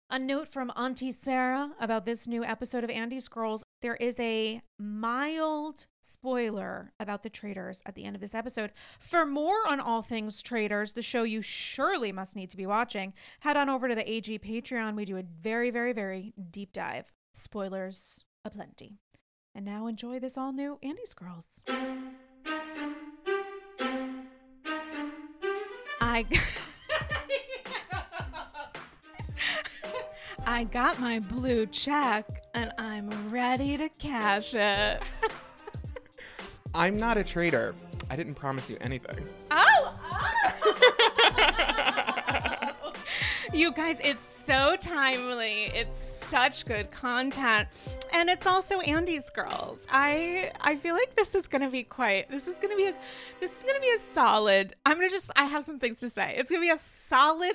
A note from Auntie Sarah about this new episode of Andy's Girls. There is a mild spoiler about the Traitors at the end of this episode. For more on all things Traitors, the show you surely must need to be watching, head on over to the AG Patreon. We do a very, very, very deep dive. Spoilers aplenty. And now enjoy this all new Andy's Girls. I got my blue check and I'm ready to cash it. I'm not a traitor. I didn't promise you anything. Oh! You guys, it's so timely. It's such good content. And it's also Andy's Girls. I feel like this is going to be a solid. I have some things to say. It's going to be a solid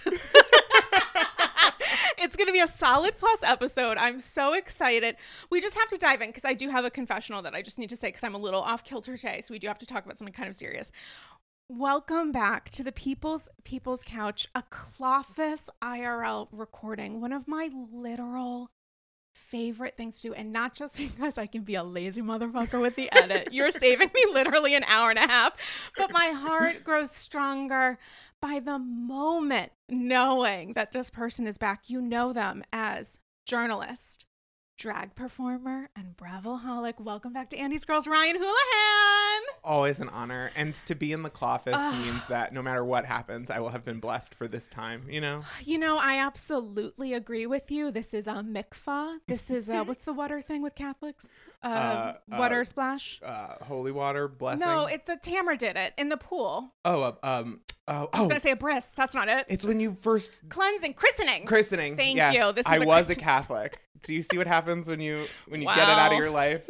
It's going to be a solid plus episode. I'm so excited. We just have to dive in because I do have a confessional that I just need to say because I'm a little off kilter today. So we do have to talk about something kind of serious. Welcome back to the People's Couch, a Cloffice IRL recording. One of my literal favorite things to do, and not just because I can be a lazy motherfucker with the edit. You're saving me literally an hour and a half, but my heart grows stronger by the moment knowing that this person is back. You know them as journalist, drag performer, and Bravoholic. Welcome back to Andy's Girls, Ryan Houlihan. Always an honor. And to be in the Cloffice means that no matter what happens, I will have been blessed for this time, you know? You know, I absolutely agree with you. This is a mikvah. This is, what's the water thing with Catholics? Water splash? Holy water blessing? No, the Tamara did it in the pool. I was going to say a bris. That's not it. It's when you first... Cleansing. Christening. Thank you. I was a Catholic. Do you see what happens when you get it out of your life?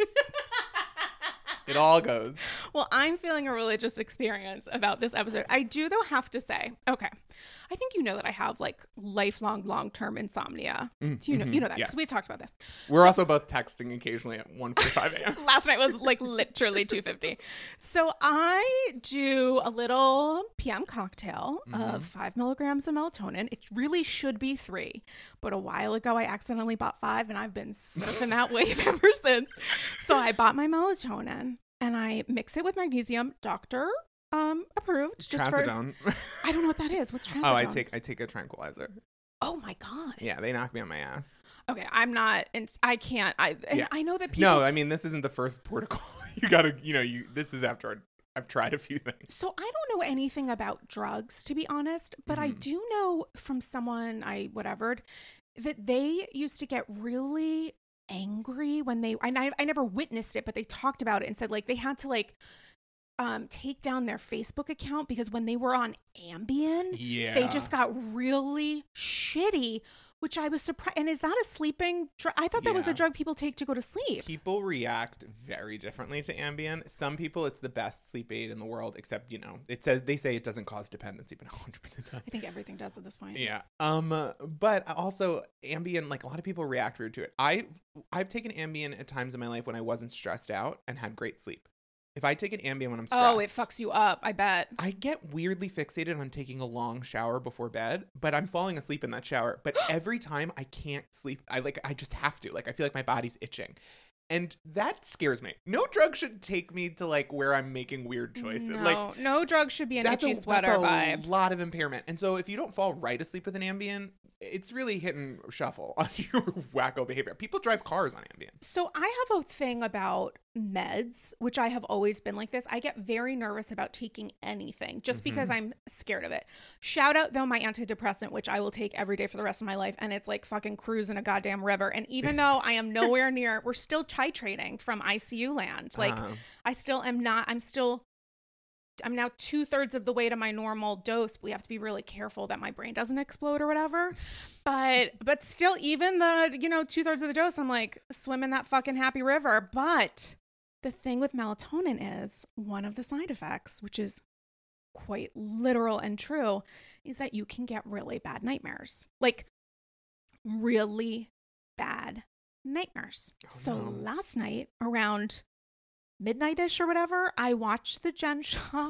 It all goes. Well, I'm feeling a religious experience about this episode. I do, though, have to say, okay, I think you know that I have like lifelong, long-term insomnia. Do you know that? Yes. Because we talked about this. We're also both texting occasionally at 1:45 a.m. Last night was like literally 2:50. So I do a little PM cocktail of 5 milligrams of melatonin. It really should be 3, but a while ago I accidentally bought 5, and I've been surfing that wave ever since. So I bought my melatonin and I mix it with magnesium. Doctor approved. Trazodone. I don't know what that is. What's trazodone? Oh, I take a tranquilizer. Oh my God. Yeah, they knock me on my ass. Okay, I'm not, I can't, I know that people. No, I mean, this isn't the first protocol. You gotta, this is after I've tried a few things. So I don't know anything about drugs, to be honest, but I do know from someone that they used to get really angry when I never witnessed it, but they talked about it and said like they had to like take down their Facebook account because when they were on Ambien, they just got really shitty, which I was surprised. And is that a sleeping drug? I thought that was a drug people take to go to sleep. People react very differently to Ambien. Some people, it's the best sleep aid in the world, except, they say it doesn't cause dependency, but 100% does. I think everything does at this point. Yeah. But also Ambien, like a lot of people react rude to it. I've taken Ambien at times in my life when I wasn't stressed out and had great sleep. If I take an Ambien when I'm stressed... Oh, it fucks you up, I bet. I get weirdly fixated on taking a long shower before bed, but I'm falling asleep in that shower. But every time I can't sleep, I just have to. Like, I feel like my body's itching. And that scares me. No drug should take me to, like, where I'm making weird choices. No drug should be an itchy sweater vibe. That's a lot of impairment. And so if you don't fall right asleep with an Ambien, it's really hitting shuffle on your wacko behavior. People drive cars on Ambien. So I have a thing about meds, which I have always been like this. I get very nervous about taking anything just because I'm scared of it. Shout out, though, my antidepressant, which I will take every day for the rest of my life. And it's like fucking cruising a goddamn river. And even though I am nowhere near, we're still titrating from ICU land. Like I still am not, I'm now 2/3 of the way to my normal dose. We have to be really careful that my brain doesn't explode or whatever. But still, even the, 2/3 of the dose, I'm like swimming that fucking happy river. But the thing with melatonin is one of the side effects, which is quite literal and true, is that you can get really bad nightmares. Like really bad nightmares. Last night around midnight-ish or whatever, I watched the Jen Shah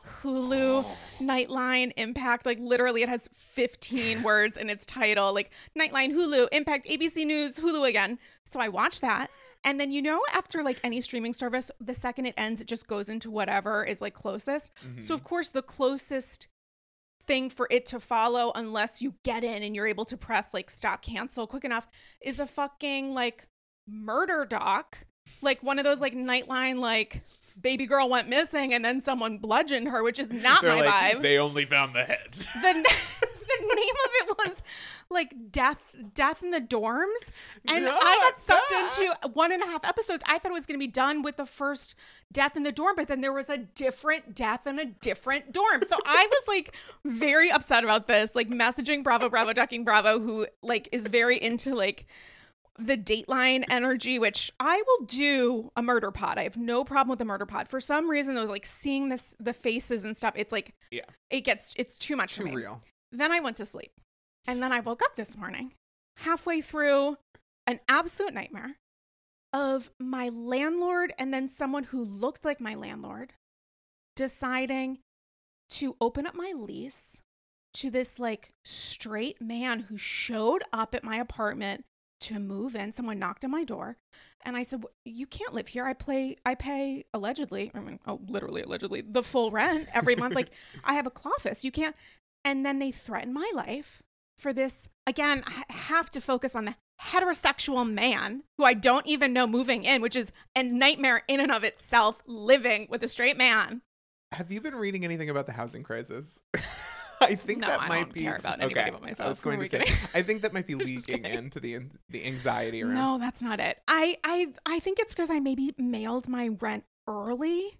Hulu, Nightline, Impact. Like literally it has 15 words in its title. Like Nightline, Hulu, Impact, ABC News, Hulu again. So I watched that. And then, after like any streaming service, the second it ends, it just goes into whatever is like closest. Mm-hmm. So of course the closest thing for it to follow, unless you get in and you're able to press like stop cancel quick enough, is a fucking like murder doc, like one of those like Nightline like baby girl went missing and then someone bludgeoned her, which is not my vibe. They only found the head. The name of it was like death in the dorms, and I got sucked into 1.5 episodes. I thought it was going to be done with the first death in the dorm, but then there was a different death in a different dorm. So I was like very upset about this, like messaging Bravo Ducking Bravo, who like is very into like the Dateline energy, which I will do a murder pod. I have no problem with a murder pod. For some reason, I was like seeing the faces and stuff. It's like, it's too much for me. Too real. Then I went to sleep. And then I woke up this morning, halfway through an absolute nightmare of my landlord and then someone who looked like my landlord deciding to open up my lease to this like straight man who showed up at my apartment to move in. Someone knocked on my door and I said, you can't live here. I pay allegedly, literally allegedly, the full rent every month. Like I have a clawfist. You can't. And then they threatened my life for this. Again, I have to focus on the heterosexual man who I don't even know moving in, which is a nightmare in and of itself, living with a straight man. Have you been reading anything about the housing crisis? I think that might I don't be. care about anybody but myself. I was going to say. I think that might be leaking into the anxiety around. No, that's not it. I think it's because I maybe mailed my rent early.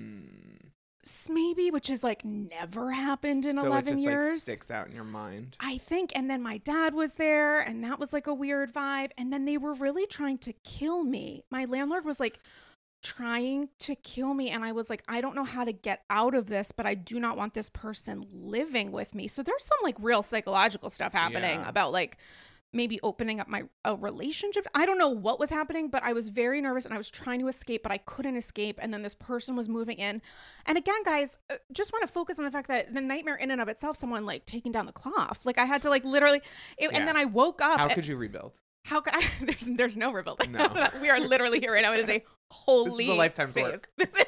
Maybe, which is like never happened in 11 years. So it just like sticks out in your mind. I think. And then my dad was there and that was like a weird vibe. And then they were really trying to kill me. My landlord was like trying to kill me. And I was like, I don't know how to get out of this, but I do not want this person living with me. So there's some like real psychological stuff happening about like maybe opening up a relationship. I don't know what was happening, but I was very nervous and I was trying to escape, but I couldn't escape. And then this person was moving in. And again, guys, just want to focus on the fact that the nightmare in and of itself, someone like taking down the cloth. Like I had to like literally, and then I woke up. How could you rebuild? How could I? There's no rebuilding. No. We are literally here right now. It is a holy This is a lifetime's space. work. This is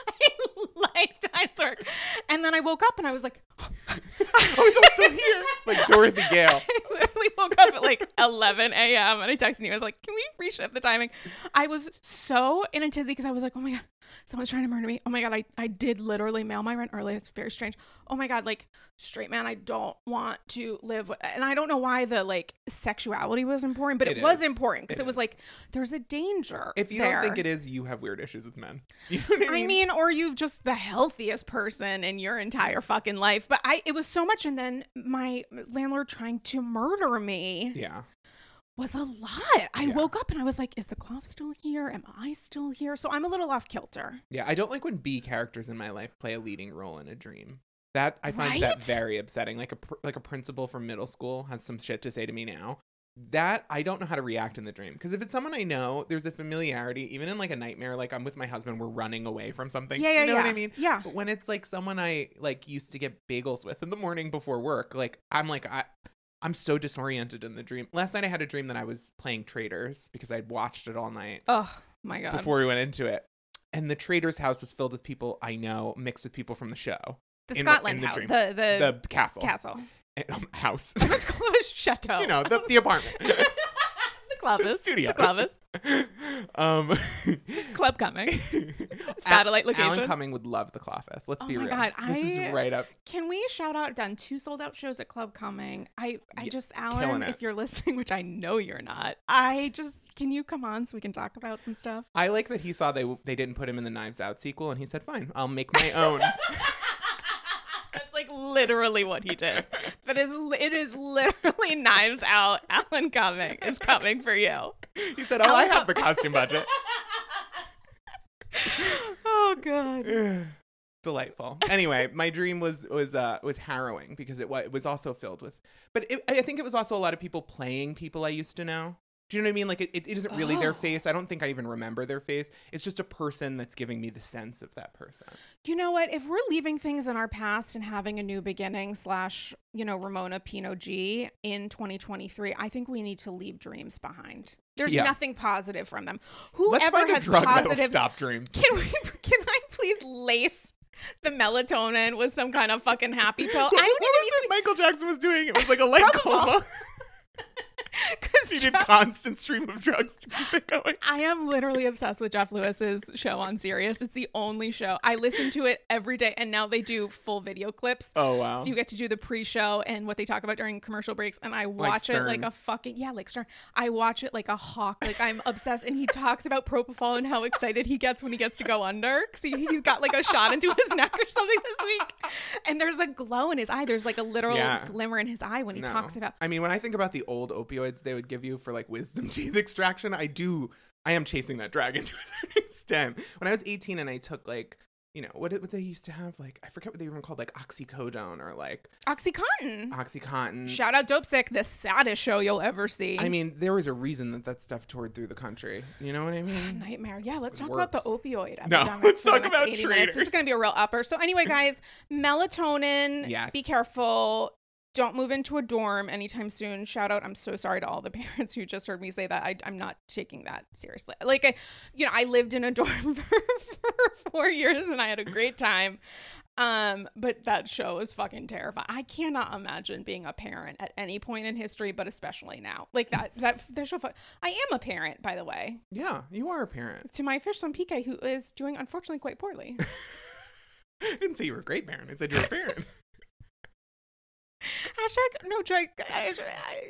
a lifetime's work. And then I woke up and I was like, oh, it's also here. Like Dorothy Gale. I literally woke up at like 11 a.m. and I texted you. I was like, can we reshift the timing? I was so in a tizzy because I was like, oh my God, someone's trying to murder me. Oh my God, I did literally mail my rent early. It's very strange. Oh my God, like straight man, I don't want to live with, and I don't know why the like sexuality was important, but it was important because it was like, there's a danger. If you there. don't think it is, you have weird issues with men. You know what I mean? Or you've just the healthiest person in your entire fucking life. But it was so much. And then my landlord trying to murder me. Yeah. Was a lot. I woke up and I was like, is the cloth still here? Am I still here? So I'm a little off kilter. Yeah, I don't like when B characters in my life play a leading role in a dream. That I find that very upsetting. Like a principal from middle school has some shit to say to me now. That I don't know how to react in the dream. Because if it's someone I know, there's a familiarity. Even in like a nightmare, like I'm with my husband, we're running away from something. You know what I mean? Yeah. But when it's like someone I like used to get bagels with in the morning before work, like I'm so disoriented in the dream. Last night I had a dream that I was playing Traitors because I'd watched it all night. Oh my God. Before we went into it. And the Traitors house was filled with people I know mixed with people from the show. The Scotland house. The castle. Castle. House. Let's call it a chateau. You know, the apartment. The Clavis. The studio. The Clavis. Club Coming. Satellite location. Alan Cumming would love the Clavis. Let's be real. Oh my God. This is right up. Can we shout out, done 2 sold out shows at Club Coming. I just, Alan, killing it. if you're listening, which I know you're not, can you come on so we can talk about some stuff? I like that he saw they didn't put him in the Knives Out sequel and he said, fine, I'll make my own. That's like literally what he did. It is literally Knives Out. Alan Cumming is coming for you. He said, "Oh, I have the costume budget." Oh God. Delightful. Anyway, my dream was harrowing because it was also filled with, but I think it was also a lot of people playing people I used to know. Do you know what I mean? Like, it isn't really their face. I don't think I even remember their face. It's just a person that's giving me the sense of that person. You know what? If we're leaving things in our past and having a new beginning / Ramona Pinot G in 2023, I think we need to leave dreams behind. There's nothing positive from them. Let's Whoever find a has drug positive, that'll stop dreams. Can I please lace the melatonin with some kind of fucking happy pill? What was it Michael Jackson was doing? It was like a leg coma. Because he did constant stream of drugs to keep it going. I am literally obsessed with Jeff Lewis's show on Sirius. It's the only show. I listen to it every day, and now they do full video clips. Oh, wow. So you get to do the pre-show and what they talk about during commercial breaks, and I watch it like a fucking, like Stern. I watch it like a hawk. Like, I'm obsessed, and he talks about propofol and how excited he gets when he gets to go under, because he's got like a shot into his neck or something this week, and there's a glow in his eye. There's like a literal glimmer in his eye when he talks about. I mean, when I think about the old opioids they would give you for like wisdom teeth extraction, I am chasing that dragon to a certain extent. When I was 18 and I took like, what they used to have, like, I forget what they were even called, like oxycodone or like Oxycontin. Shout out Dope Sick, the saddest show you'll ever see. I mean, there was a reason that stuff toured through the country. You know what I mean? Nightmare. Yeah, let's talk about the opioid epidemic. No, let's talk about traders. This is going to be a real upper. So anyway, guys, melatonin. Yes. Be careful. Don't move into a dorm anytime soon. Shout out. I'm so sorry to all the parents who just heard me say that. I'm not taking that seriously. Like, I lived in a dorm for 4 years and I had a great time. But that show is fucking terrifying. I cannot imagine being a parent at any point in history, but especially now. Like that show. I am a parent, by the way. Yeah, you are a parent. To my fish son PK, who is doing unfortunately quite poorly. I didn't say you were a great parent. I said you're a parent. Hashtag no joke. Hashtag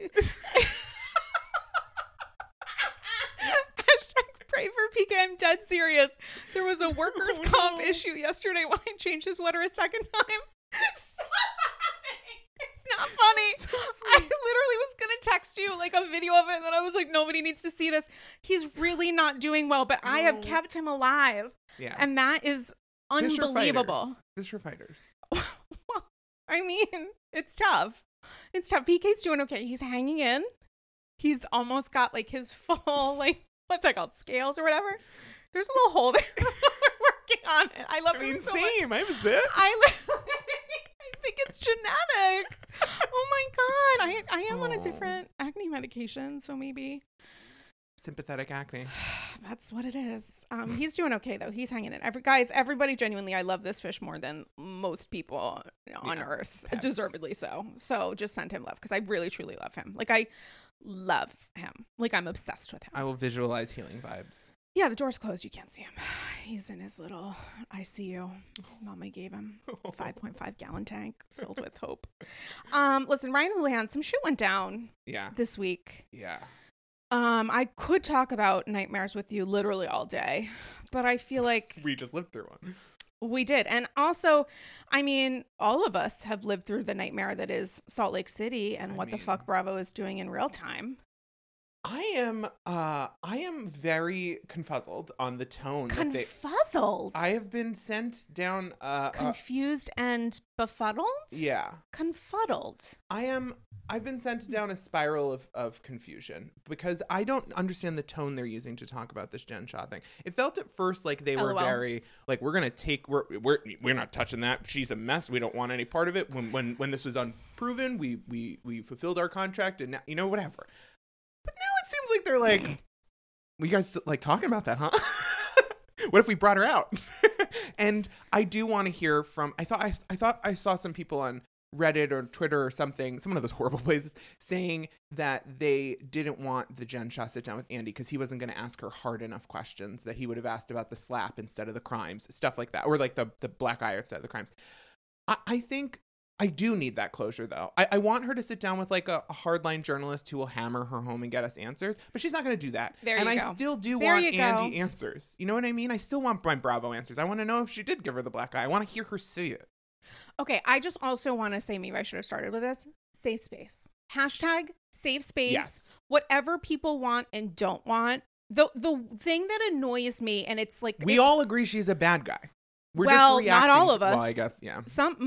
pray for PK. I'm dead serious. There was a workers' comp issue yesterday when I changed his sweater a second time. Stop laughing. It's not funny. So I literally was going to text you like a video of it, and then I was like, nobody needs to see this. He's really not doing well, but I have kept him alive. Yeah. And that is unbelievable. Fisher fighters. Well, I mean, it's tough. PK's doing okay. He's hanging in. He's almost got like his full, like, what's that called? Scales or whatever. There's a little hole there. We're working on it. I love him so much. Same. I was it. I think it's genetic. Oh my God. I am on a different acne medication, so maybe. Sympathetic acne. That's what it is. He's doing okay though. He's hanging in. Everybody genuinely, I love this fish more than most people on earth. Pets. Deservedly so. So just send him love because I really truly love him. Like, I love him. Like, I'm obsessed with him. I will visualize healing vibes. Yeah, the door's closed. You can't see him. He's in his little ICU. Mama gave him a 5.5 gallon tank filled with hope. Listen, Ryan Houlihan, some shit went down this week. Yeah. I could talk about nightmares with you literally all day, but I feel like we just lived through one. We did. And also, I mean, all of us have lived through the nightmare that is Salt Lake City and the fuck Bravo is doing in real time. I am very confuzzled on the tone. Confuzzled? I have been sent down. Confused and befuddled? Yeah. Confuddled. I've been sent down a spiral of confusion because I don't understand the tone they're using to talk about this Jen Shah thing. It felt at first like they were very like, we're not touching that. She's a mess. We don't want any part of it. When this was unproven, we fulfilled our contract and now, whatever. But now it seems like they're like, you guys like talking about that, huh? What if we brought her out? And I do want to hear from. I thought I saw some people on Reddit or Twitter or something, some of those horrible places, saying that they didn't want the Jen Shah sit down with Andy because he wasn't going to ask her hard enough questions, that he would have asked about the slap instead of the crimes, stuff like that, or like the black eye instead of the crimes. I think I do need that closure, though. I want her to sit down with like a hardline journalist who will hammer her home and get us answers, but she's not going to do that. I still do want Andy answers. You know what I mean? I still want my Bravo answers. I want to know if she did give her the black eye. I want to hear her say it. Okay, I just also want to say, maybe I should have started with this. Safe space. Hashtag safe space. Yes. Whatever people want and don't want. The thing that annoys me, and it's like... We all agree she's a bad guy. We're Well, just not reacting all of us. Well, I guess, yeah.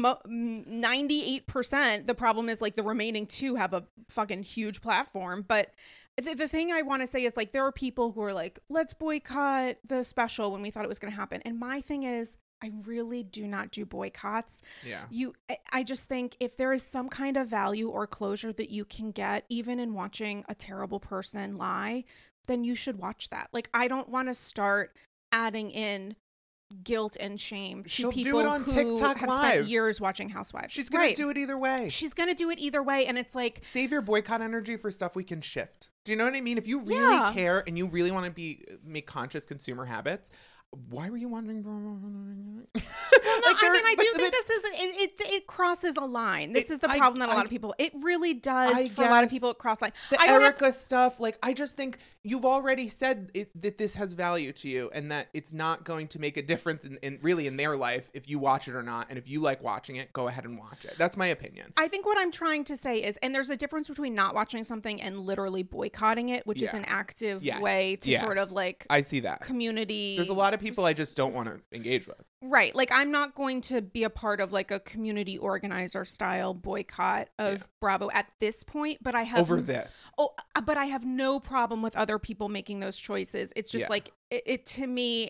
98%. The problem is like the remaining 2 have a fucking huge platform. But the thing I want to say is like there are people who are like, let's boycott the special when we thought it was going to happen. And my thing is, I really do not do boycotts. Yeah. I just think if there is some kind of value or closure that you can get, even in watching a terrible person lie, then you should watch that. Like, I don't want to start adding in guilt and shame to She'll people do it on who TikTok have Live. spent years watching Housewives. She's going to do it either way. She's going to do it either way. And it's like, Save your boycott energy for stuff we can shift. Do you know what I mean? If you really care and you really want to make conscious consumer habits, why were you wondering? Well, no, I do think this is it crosses a line. This is the problem that a lot of people. It really does for a lot of people. It cross line. The Erica stuff, like I just think you've already said that this has value to you, and that it's not going to make a difference in really in their life if you watch it or not. And if you like watching it, go ahead and watch it. That's my opinion. I think what I'm trying to say is, and there's a difference between not watching something and literally boycotting it, which is an active way to sort of like I see that community. There's a lot of people I just don't want to engage with. Right. Like I'm not going to be a part of like a community organizer style boycott of Bravo at this point, but I have over this. Oh, but I have no problem with other people making those choices. It's just like it to me,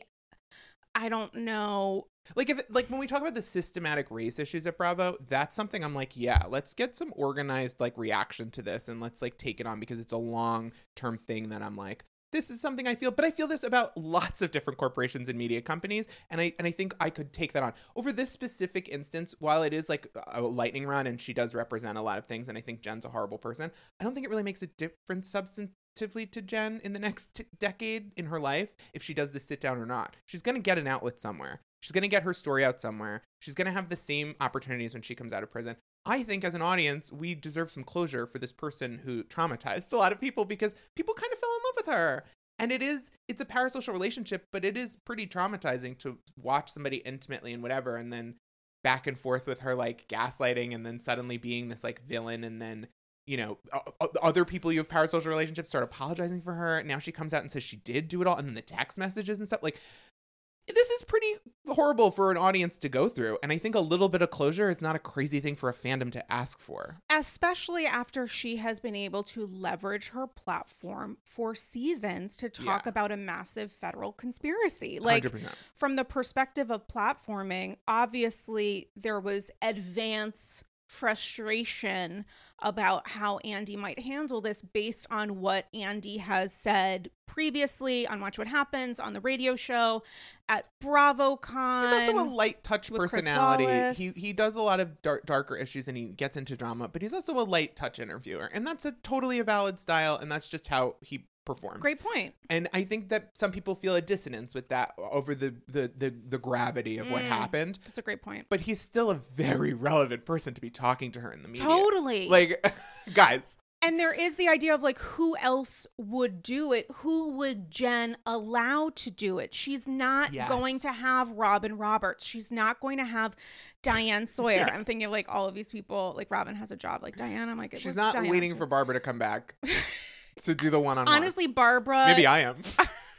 I don't know. Like when we talk about the systematic race issues at Bravo, that's something I'm like, yeah, let's get some organized like reaction to this and let's like take it on, because it's a long-term thing that I'm like, this is something I feel, but I feel this about lots of different corporations and media companies. And I think I could take that on over this specific instance. While it is like a lightning rod and she does represent a lot of things, and I think Jen's a horrible person, I don't think it really makes a difference substantively to Jen in the next decade in her life if she does the sit down or not. She's going to get an outlet somewhere. She's going to get her story out somewhere. She's going to have the same opportunities when she comes out of prison. I think as an audience, we deserve some closure for this person who traumatized a lot of people, because people kind of fell in love with her. And it's a parasocial relationship, but it is pretty traumatizing to watch somebody intimately and whatever, and then back and forth with her, like gaslighting, and then suddenly being this like villain. And then, you know, other people you have parasocial relationships start apologizing for her. Now she comes out and says she did do it all. And then the text messages and stuff, like, this is pretty horrible for an audience to go through. And I think a little bit of closure is not a crazy thing for a fandom to ask for. Especially after she has been able to leverage her platform for seasons to talk about a massive federal conspiracy. Like 100%. From the perspective of platforming, obviously there was advance frustration about how Andy might handle this based on what Andy has said previously on Watch What Happens, on the radio show, at BravoCon. He's also a light touch personality. He does a lot of darker issues and he gets into drama, but he's also a light touch interviewer, and that's totally a valid style, and that's just how he performs. Great point. And I think that some people feel a dissonance with that over the gravity of what happened. That's a great point. But he's still a very relevant person to be talking to her in the media. Totally. Like, guys. And there is the idea of like, who else would do it? Who would Jen allow to do it? She's not going to have Robin Roberts. She's not going to have Diane Sawyer. I'm thinking of like all of these people, like Robin has a job, like Diane. I'm like, she's not Diane waiting for Barbara to come back to do the one-on-one. Honestly, Barbara. Maybe I am.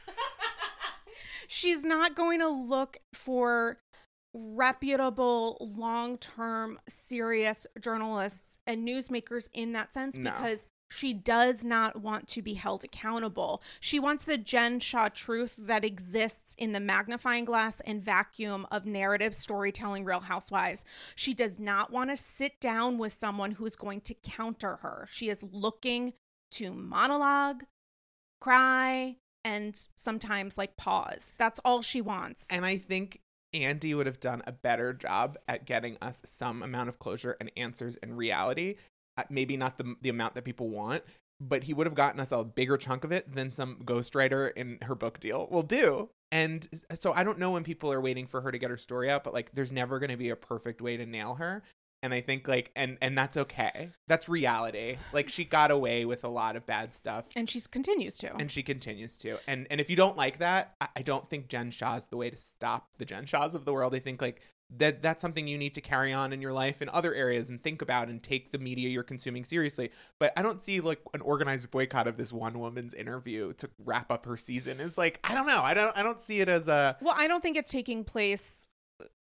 She's not going to look for reputable, long-term, serious journalists and newsmakers in that sense, because she does not want to be held accountable. She wants the Jen Shah truth that exists in the magnifying glass and vacuum of narrative storytelling Real Housewives. She does not want to sit down with someone who is going to counter her. She is looking to monologue, cry, and sometimes like pause. That's all she wants. And I think Andy would have done a better job at getting us some amount of closure and answers in reality. Maybe not the amount that people want, but he would have gotten us a bigger chunk of it than some ghostwriter in her book deal will do. And so I don't know when people are waiting for her to get her story out, but like there's never going to be a perfect way to nail her. And I think like, and that's okay. That's reality. Like she got away with a lot of bad stuff. And she continues to. And if you don't like that, I don't think Jen Shah is the way to stop the Jen Shahs of the world. I think like that's something you need to carry on in your life in other areas and think about and take the media you're consuming seriously. But I don't see like an organized boycott of this one woman's interview to wrap up her season. It's like, I don't know. I don't see it as a... Well, I don't think it's taking place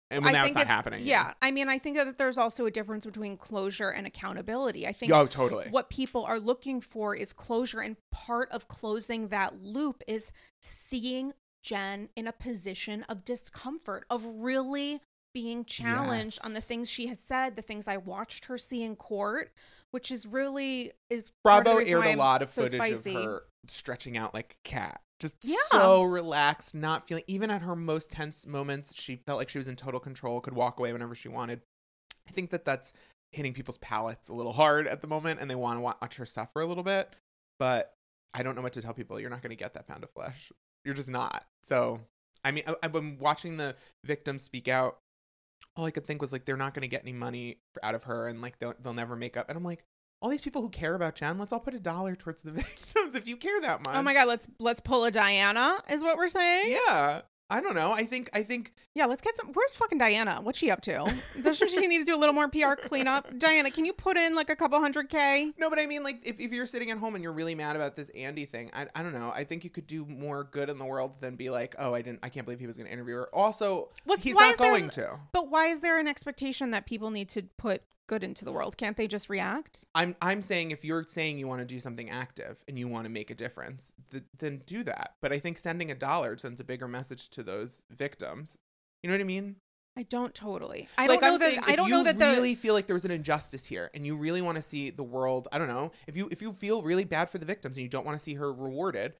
And now it's not happening. Yeah. I mean, I think that there's also a difference between closure and accountability. I think totally. What people are looking for is closure. And part of closing that loop is seeing Jen in a position of discomfort, of really being challenged on the things she has said, the things I watched her see in court, which is really Bravo aired a lot of footage of her stretching out like a cat. Just so relaxed, not feeling, even at her most tense moments, she felt like she was in total control, could walk away whenever she wanted. I think that that's hitting people's palates a little hard at the moment, and they want to watch her suffer a little bit. But I don't know what to tell people. You're not going to get that pound of flesh. You're just not. So, I mean, I've been watching the victims speak out. All I could think was, like, they're not going to get any money out of her, and, like, they'll never make up. And I'm like, all these people who care about Jen, let's all put $1 towards the victims if you care that much. Oh my God, let's pull a Diana, is what we're saying? Yeah. I don't know. I think. Yeah, let's get some. Where's fucking Diana? What's she up to? Doesn't she need to do a little more PR cleanup? Diana, can you put in like a couple $100K? No, but I mean, like, if you're sitting at home and you're really mad about this Andy thing, I don't know. I think you could do more good in the world than be like, oh, I can't believe he was going to interview her. Also, he's not going to. But why is there an expectation that people need to put good into the world? Can't they just react? I'm saying if you're saying you want to do something active and you want to make a difference, then do that. But I think sending $1 sends a bigger message to those victims. You know what I mean? I don't totally. I don't know that. I don't know that. If you really feel like there was an injustice here, and you really want to see the world, I don't know. If you feel really bad for the victims and you don't want to see her rewarded,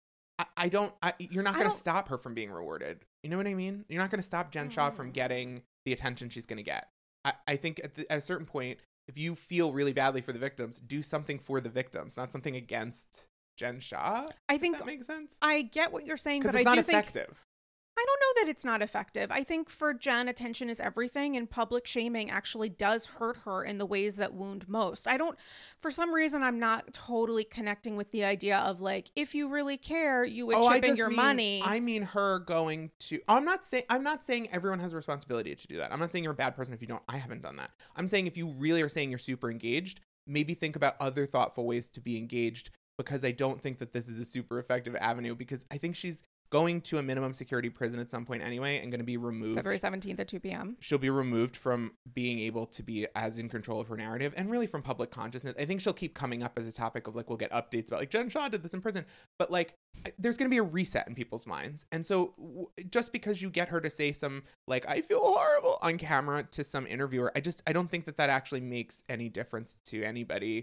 you're not going to stop her from being rewarded. You know what I mean? You're not going to stop Jen Shah from getting the attention she's going to get. I think at a certain point, if you feel really badly for the victims, do something for the victims, not something against Jen Shah. I think that makes sense. I get what you're saying, but it's not effective. I don't know that it's not effective. I think for Jen, attention is everything, and public shaming actually does hurt her in the ways that wound most. For some reason, I'm not totally connecting with the idea of like, if you really care, you would chip in your money. I mean her going to, I'm not saying everyone has a responsibility to do that. I'm not saying you're a bad person if you don't. I haven't done that. I'm saying if you really are saying you're super engaged, maybe think about other thoughtful ways to be engaged, because I don't think that this is a super effective avenue, because I think she's going to a minimum security prison at some point anyway and going to be removed. February 17th at 2 p.m. She'll be removed from being able to be as in control of her narrative and really from public consciousness. I think she'll keep coming up as a topic of like, we'll get updates about like Jen Shah did this in prison, but like there's going to be a reset in people's minds. And so just because you get her to say some like, I feel horrible on camera to some interviewer, I don't think that actually makes any difference to anybody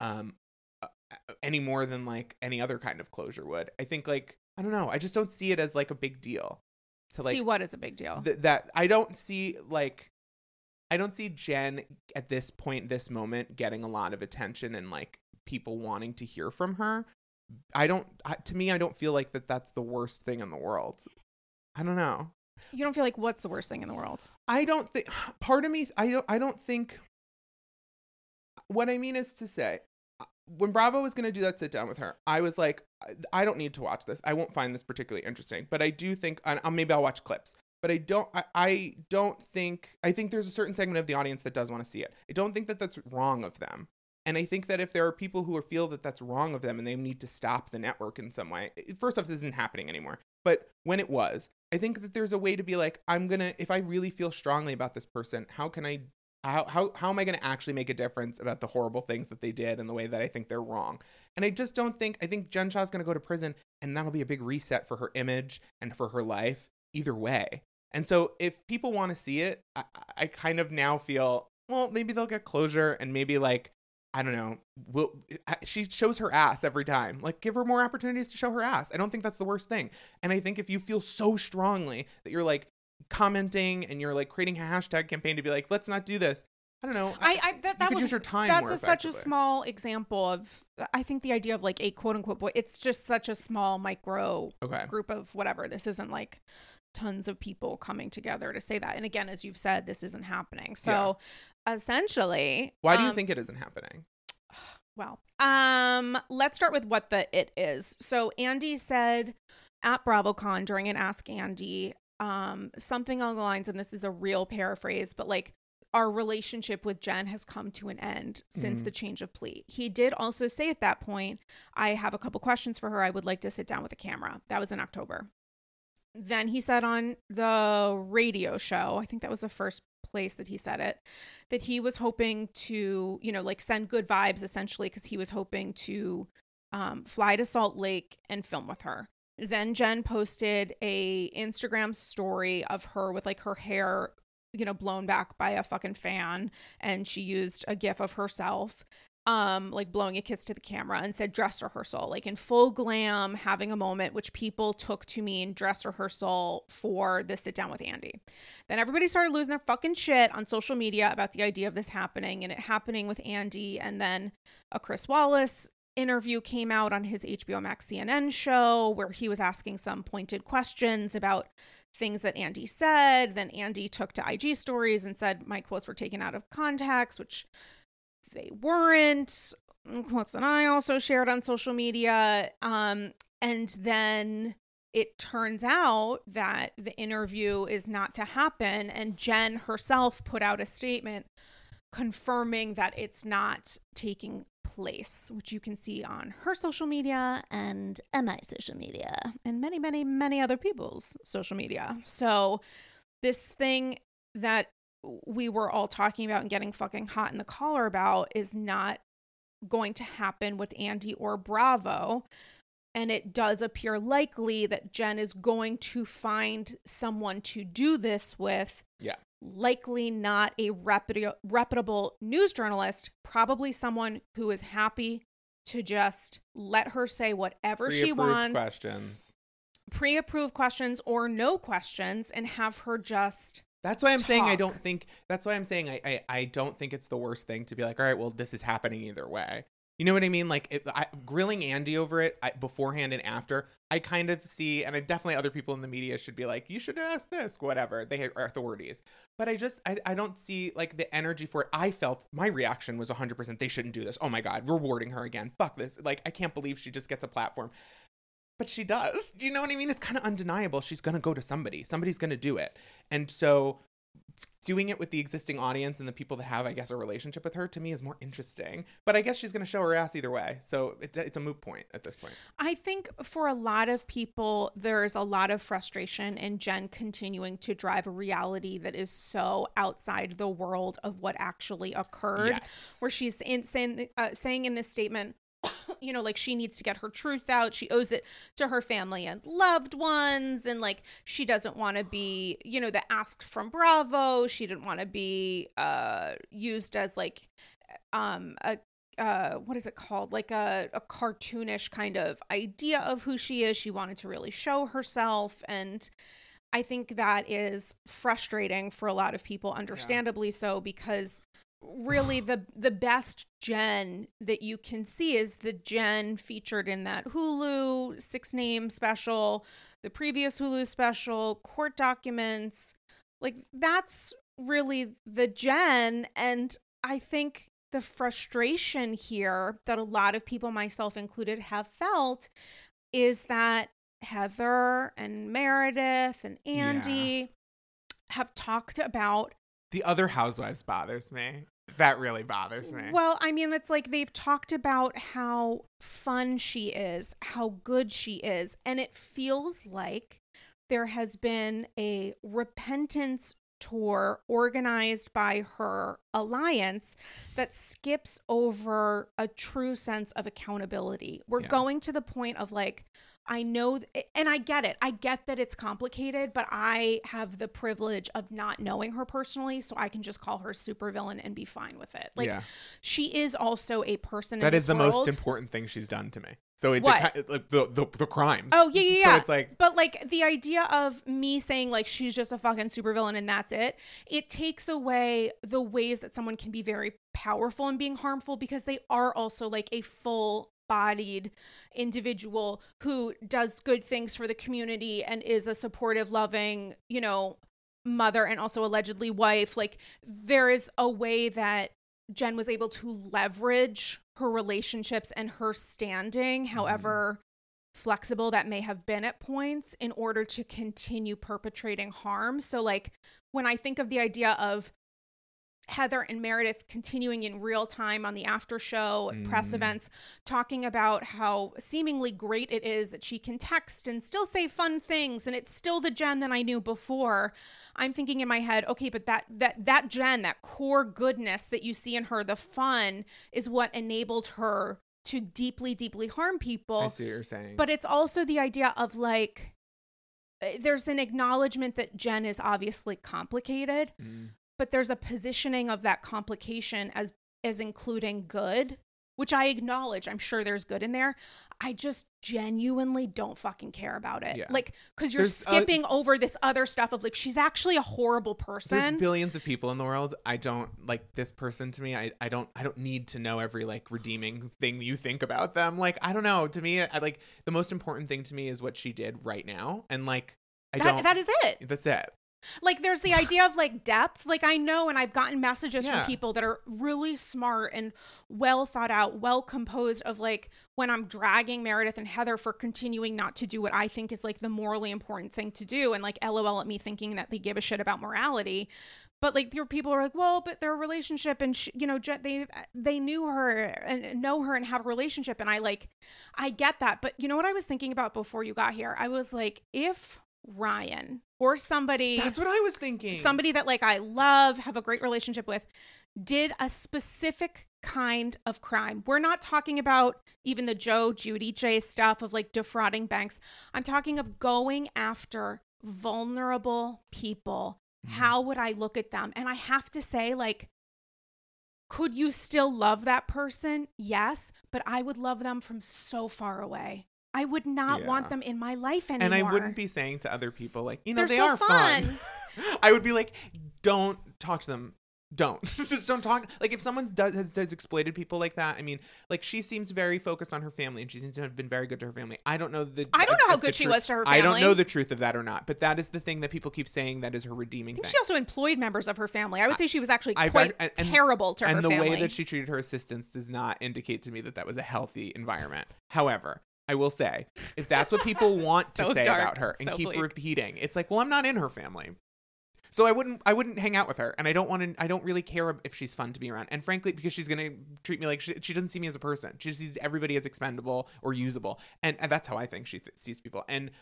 any more than like any other kind of closure would. I think like, I don't know. I just don't see it as like a big deal. To like see what is a big deal. That I don't see Jen at this point, this moment, getting a lot of attention and like people wanting to hear from her. To me, I don't feel like that's the worst thing in the world. I don't know. You don't feel like what's the worst thing in the world? I don't think. Part of me, I don't think. What I mean is to say, when Bravo was going to do that sit down with her, I was like, I don't need to watch this. I won't find this particularly interesting. But I do think, maybe I'll watch clips. But I think there's a certain segment of the audience that does want to see it. I don't think that that's wrong of them. And I think that if there are people who feel that that's wrong of them and they need to stop the network in some way, first off, this isn't happening anymore. But when it was, I think that there's a way to be like, if I really feel strongly about this person, how am I going to actually make a difference about the horrible things that they did and the way that I think they're wrong? And I think Jen Shah's going to go to prison and that'll be a big reset for her image and for her life either way. And so if people want to see it, I kind of now feel, well, maybe they'll get closure and maybe like, I don't know, she shows her ass every time. Like, give her more opportunities to show her ass. I don't think that's the worst thing. And I think if you feel so strongly that you're like commenting and you're like creating a hashtag campaign to be like, let's not do this. I don't know. You could use your time more effectively. That's such a small example of, I think the idea of like a quote unquote boy, it's just such a small micro group of whatever. This isn't like tons of people coming together to say that. And again, as you've said, this isn't happening. So essentially. Why do you think it isn't happening? Well, let's start with what the it is. So Andy said at BravoCon during an Ask Andy, something along the lines, and this is a real paraphrase, but like, our relationship with Jen has come to an end since the change of plea. He did also say at that point, I have a couple questions for her. I would like to sit down with a camera. That was in October. then he said on the radio show, I think that was the first place that he said it, that he was hoping to, you know, like send good vibes essentially, because he was hoping to fly to Salt Lake and film with her. Then Jen posted a Instagram story of her with like her hair, you know, blown back by a fucking fan, and she used a gif of herself like blowing a kiss to the camera, and said dress rehearsal, like in full glam, having a moment, which people took to mean dress rehearsal for the sit down with Andy. Then everybody started losing their fucking shit on social media about the idea of this happening and it happening with Andy. And then a Chris Wallace interview came out on his HBO Max CNN show where he was asking some pointed questions about things that Andy said. Then Andy took to IG stories and said my quotes were taken out of context, which they weren't. Quotes that I also shared on social media. And then it turns out that the interview is not to happen. And Jen herself put out a statement confirming that it's not taking place, which you can see on her social media and my social media and many, many, many other people's social media. So this thing that we were all talking about and getting fucking hot in the collar about is not going to happen with Andy or Bravo. And it does appear likely that Jen is going to find someone to do this with. Yeah. Likely not a reputable news journalist, probably someone who is happy to just let her say whatever she wants. Pre-approved questions or no questions, and have her just That's why I'm saying I talk. don't think it's the worst thing to be like, all right, well, this is happening either way. You know what I mean? Like grilling Andy over it beforehand and after, I kind of see, and definitely other people in the media should be like, you should ask this, whatever. They are authorities. But I don't see like the energy for it. I felt my reaction was 100% they shouldn't do this. Oh my God, rewarding her again. Fuck this. Like, I can't believe she just gets a platform. But she does. Do you know what I mean? It's kind of undeniable. She's going to go to somebody. Somebody's going to do it. And so doing it with the existing audience and the people that have, I guess, a relationship with her, to me is more interesting. But I guess she's going to show her ass either way. So it's a moot point at this point. I think for a lot of people, there's a lot of frustration in Jen continuing to drive a reality that is so outside the world of what actually occurred. Yes. Where she's saying in this statement, you know, like she needs to get her truth out. She owes it to her family and loved ones. And like, she doesn't want to be, you know, the asked from Bravo. She didn't want to be used as like what is it called? Like a cartoonish kind of idea of who she is. She wanted to really show herself. And I think that is frustrating for a lot of people, understandably so, because really the best Jen that you can see is the Jen featured in that Hulu 6 Name special, the previous Hulu special, court documents. Like, that's really the Jen. And I think the frustration here that a lot of people, myself included, have felt is that Heather and Meredith and Andy have talked about. The other housewives bothers me. That really bothers me. Well, I mean, it's like they've talked about how fun she is, how good she is. And it feels like there has been a repentance tour organized by her alliance that skips over a true sense of accountability. We're going to the point of like, I know, and I get it. I get that it's complicated, but I have the privilege of not knowing her personally, so I can just call her supervillain and be fine with it. Like, she is also a person that in this is the world. most important thing she's done to me. So like the crimes. Oh, yeah. So it's like, but like the idea of me saying like she's just a fucking supervillain and that's it, it takes away the ways that someone can be very powerful and being harmful, because they are also like a full-bodied individual who does good things for the community and is a supportive, loving, you know, mother and also allegedly wife. Like, there is a way that Jen was able to leverage her relationships and her standing, however flexible that may have been at points, in order to continue perpetrating harm. So like, when I think of the idea of Heather and Meredith continuing in real time on the after show press events, talking about how seemingly great it is that she can text and still say fun things, and it's still the Jen that I knew before. I'm thinking in my head, okay, but that Jen, that core goodness that you see in her, the fun, is what enabled her to deeply, deeply harm people. I see what you're saying. But it's also the idea of like, there's an acknowledgement that Jen is obviously complicated, but there's a positioning of that complication as including good, which I acknowledge. I'm sure there's good in there. I just genuinely don't fucking care about it. Yeah. Like, because you're skipping over this other stuff of like, she's actually a horrible person. There's billions of people in the world. I don't like this person to me. I don't need to know every like redeeming thing you think about them. Like, I don't know. To me, I like the most important thing to me is what she did right now. And like, that is it. That's it. Like, there's the idea of like depth. Like, I know, and I've gotten messages Yeah. from people that are really smart and well thought out, well composed, of like, when I'm dragging Meredith and Heather for continuing not to do what I think is like the morally important thing to do, and like LOL at me thinking that they give a shit about morality. But like, there are people who are like, well, but their relationship, and you know, they knew her and know her and have a relationship, and I get that. But you know what I was thinking about before you got here? I was like, if Ryan or somebody, That's what I was thinking. somebody that like I love, have a great relationship with, did a specific kind of crime. We're not talking about even the Joe, Judy, Jay stuff of like defrauding banks. I'm talking of going after vulnerable people. How would I look at them? And I have to say, like, could you still love that person? Yes, but I would love them from so far away. I would not want them in my life anymore. And I wouldn't be saying to other people, like, you know, They're they so are fun. I would be like, don't talk to them. Don't. Just don't talk. Like, if someone has exploited people like that, I mean, like, she seems very focused on her family, and she seems to have been very good to her family. I don't know how good she was to her family. I don't know the truth of that or not, but that is the thing that people keep saying that is her redeeming thing. She also employed members of her family. I would say she was actually quite terrible to her family. And the way that she treated her assistants does not indicate to me that that was a healthy environment. However, I will say, if that's what people want to say about her and keep repeating, it's like, well, I'm not in her family. So I wouldn't hang out with her, and I don't really care if she's fun to be around. And frankly, because she's going to treat me like she doesn't see me as a person. She sees everybody as expendable or usable. And that's how I think she sees people. And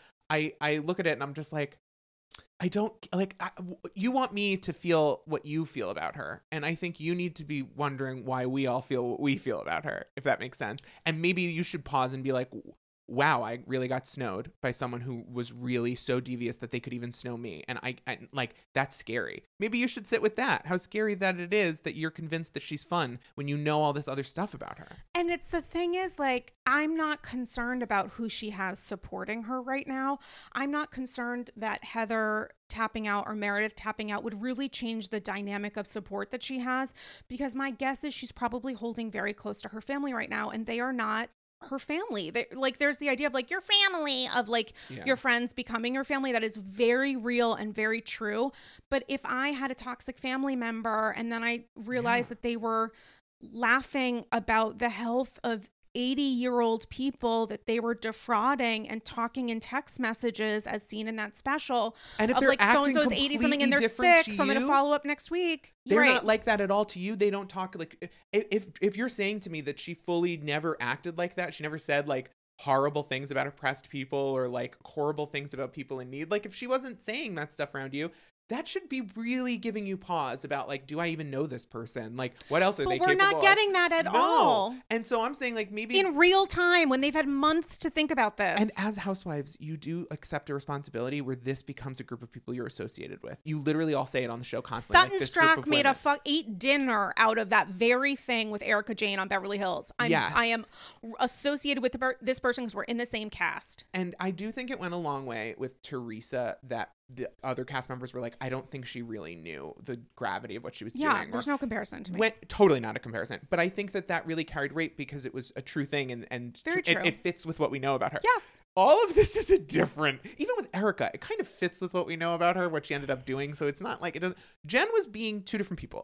I look at it and I'm just like, I don't like, you want me to feel what you feel about her. And I think you need to be wondering why we all feel what we feel about her, if that makes sense. And maybe you should pause and be like, wow, I really got snowed by someone who was really so devious that they could even snow me. And I like, that's scary. Maybe you should sit with that. How scary that it is that you're convinced that she's fun when you know all this other stuff about her. And it's the thing is, like, I'm not concerned about who she has supporting her right now. I'm not concerned that Heather tapping out or Meredith tapping out would really change the dynamic of support that she has, because my guess is she's probably holding very close to her family right now, and they are not her family. Like, there's the idea of like your family, of like your friends becoming your family. That is very real and very true. But if I had a toxic family member and then I realized that they were laughing about the health of 80-year-old people that they were defrauding and talking in text messages as seen in that special, and if of they're like acting so-and-so's 80 something and they're sick, so I'm going to follow up next week. They're not like that at all to you. They don't talk like, if you're saying to me that she fully never acted like that, she never said like horrible things about oppressed people or like horrible things about people in need. Like, if she wasn't saying that stuff around you, that should be really giving you pause about like, do I even know this person? Like, what else are they capable of? But we're not getting that at all. And so I'm saying, like, maybe in real time when they've had months to think about this. And as housewives, you do accept a responsibility where this becomes a group of people you're associated with. You literally all say it on the show constantly. Sutton Stracke made ate dinner out of that very thing with Erica Jane on Beverly Hills. I am associated with this person because we're in the same cast. And I do think it went a long way with Teresa that the other cast members were like, I don't think she really knew the gravity of what she was doing. Yeah, there's no comparison to me. Totally not a comparison. But I think that really carried weight because it was a true thing and Very true. It fits with what we know about her. Yes. All of this is even with Erica, it kind of fits with what we know about her, what she ended up doing. So it's not like it doesn't. Jen was being two different people.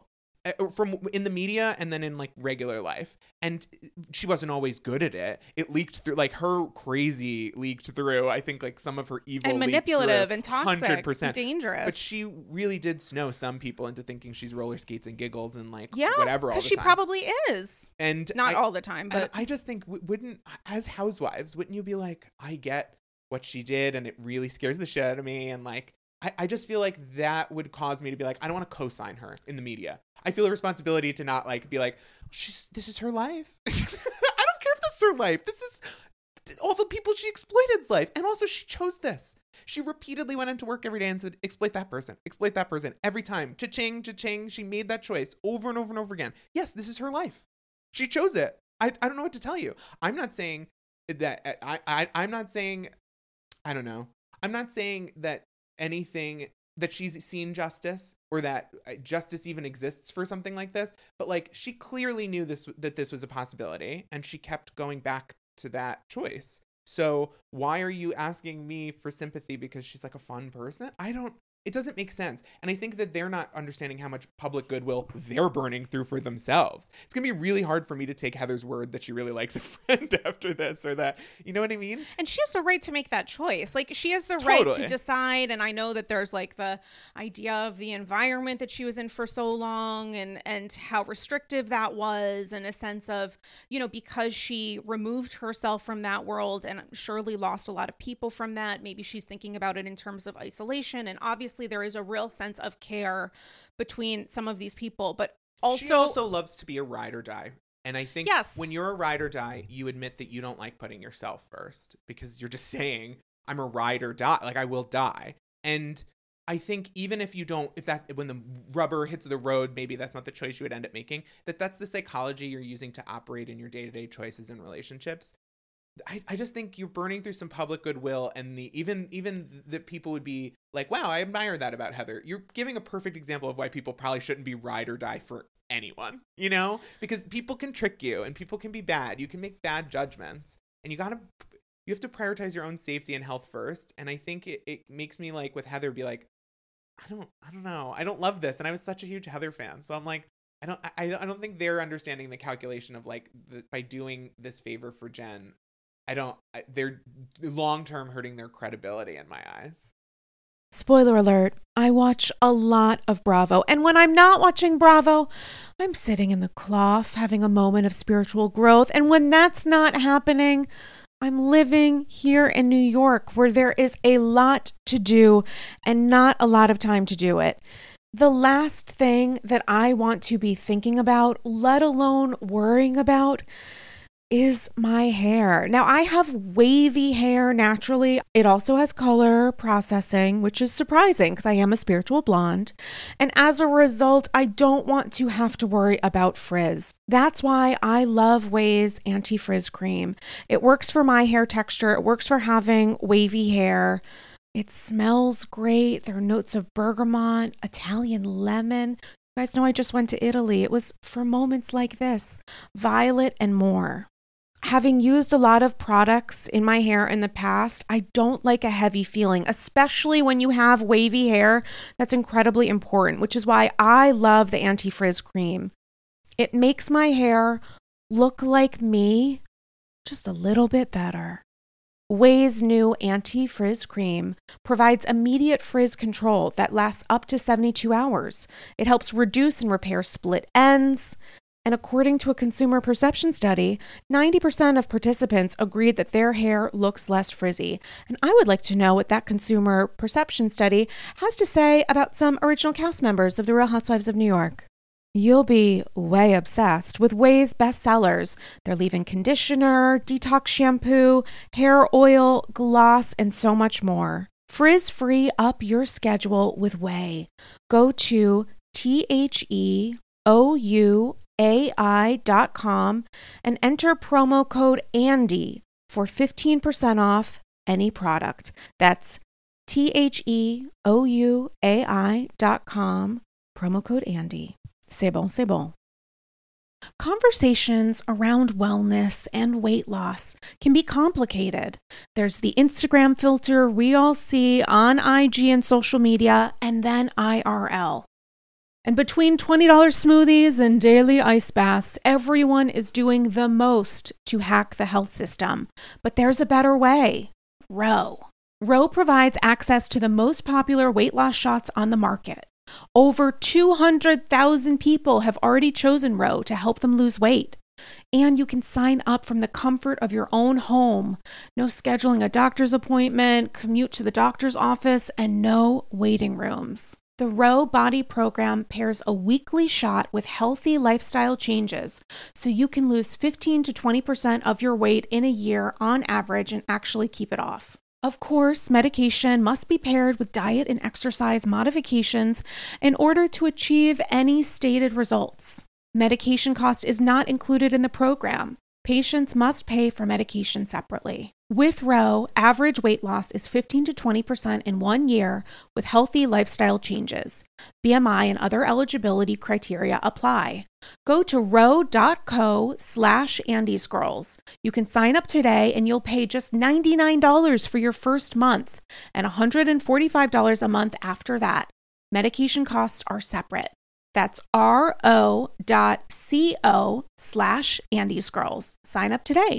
from in the media and then in like regular life. And she wasn't always good at it. It leaked through, like her crazy leaked through. I think like some of her evil and manipulative and toxic, 100%. and dangerous. But she really did know some people into thinking she's roller skates and giggles and like yeah, whatever all the time. Because she probably is. And not all the time, but I just think wouldn't, as housewives, wouldn't you be like, I get what she did and it really scares the shit out of me, and like I just feel like that would cause me to be like, I don't want to co-sign her in the media. I feel a responsibility to not like be like, this is her life. I don't care if this is her life. This is all the people she exploited's life. And also she chose this. She repeatedly went into work every day and said, exploit that person, every time. Cha-ching, cha-ching. She made that choice over and over and over again. Yes, this is her life. She chose it. I don't know what to tell you. I'm not saying that I'm not saying, I don't know. I'm not saying that anything that she's seen justice or that justice even exists for something like this, but like she clearly knew that this was a possibility and she kept going back to that choice. So why are you asking me for sympathy because she's like a fun person? It doesn't make sense. And I think that they're not understanding how much public goodwill they're burning through for themselves. It's going to be really hard for me to take Heather's word that she really likes a friend after this or that. You know what I mean? And she has the right to make that choice. Like she has the right to decide. And I know that there's like the idea of the environment that she was in for so long and how restrictive that was, in a sense of, you know, because she removed herself from that world and surely lost a lot of people from that. Maybe she's thinking about it in terms of isolation, and obviously there is a real sense of care between some of these people, but she also loves to be a ride or die. And I think when you're a ride or die, you admit that you don't like putting yourself first because you're just saying, I'm a ride or die, like I will die. And I think even if you don't, when the rubber hits the road, maybe that's not the choice you would end up making, that's the psychology you're using to operate in your day-to-day choices and relationships. I just think you're burning through some public goodwill, and even that people would be like, wow, I admire that about Heather. You're giving a perfect example of why people probably shouldn't be ride or die for anyone, you know, because people can trick you and people can be bad. You can make bad judgments, and you have to prioritize your own safety and health first. And I think it makes me like with Heather be like, I don't know. I don't love this. And I was such a huge Heather fan. So I'm like, I don't think they're understanding the calculation of like by doing this favor for Jen, they're long-term hurting their credibility in my eyes. Spoiler alert, I watch a lot of Bravo. And when I'm not watching Bravo, I'm sitting in the cloth having a moment of spiritual growth. And when that's not happening, I'm living here in New York where there is a lot to do and not a lot of time to do it. The last thing that I want to be thinking about, let alone worrying about, is my hair. Now, I have wavy hair naturally. It also has color processing, which is surprising because I am a spiritual blonde. And as a result, I don't want to have to worry about frizz. That's why I love Ouai's anti-frizz cream. It works for my hair texture. It works for having wavy hair. It smells great. There are notes of bergamot, Italian lemon. You guys know I just went to Italy. It was for moments like this, violet and more. Having used a lot of products in my hair in the past, I don't like a heavy feeling, especially when you have wavy hair. That's incredibly important, which is why I love the anti-frizz cream. It makes my hair look like me, just a little bit better. Ouai's new anti-frizz cream provides immediate frizz control that lasts up to 72 hours. It helps reduce and repair split ends. And according to a consumer perception study, 90% of participants agreed that their hair looks less frizzy. And I would like to know what that consumer perception study has to say about some original cast members of The Real Housewives of New York. You'll be way obsessed with Ouai's bestsellers. Their leave-in conditioner, detox shampoo, hair oil, gloss, and so much more. Frizz-free up your schedule with Ouai. Go to TheOuai.com and enter promo code Andy for 15% off any product. That's TheOuai.com, promo code Andy. C'est bon, c'est bon. Conversations around wellness and weight loss can be complicated. There's the Instagram filter we all see on IG and social media, and then IRL. And between $20 smoothies and daily ice baths, everyone is doing the most to hack the health system. But there's a better way. Ro. Ro provides access to the most popular weight loss shots on the market. Over 200,000 people have already chosen Ro to help them lose weight. And you can sign up from the comfort of your own home. No scheduling a doctor's appointment, commute to the doctor's office, and no waiting rooms. The Ro Body Program pairs a weekly shot with healthy lifestyle changes, so you can lose 15 to 20% of your weight in a year on average and actually keep it off. Of course, medication must be paired with diet and exercise modifications in order to achieve any stated results. Medication cost is not included in the program. Patients must pay for medication separately. With Ro, average weight loss is 15 to 20% in 1 year with healthy lifestyle changes. BMI and other eligibility criteria apply. Go to ro.co/AndyScrolls. You can sign up today and you'll pay just $99 for your first month and $145 a month after that. Medication costs are separate. That's ro.co/AndyScrolls. Sign up today.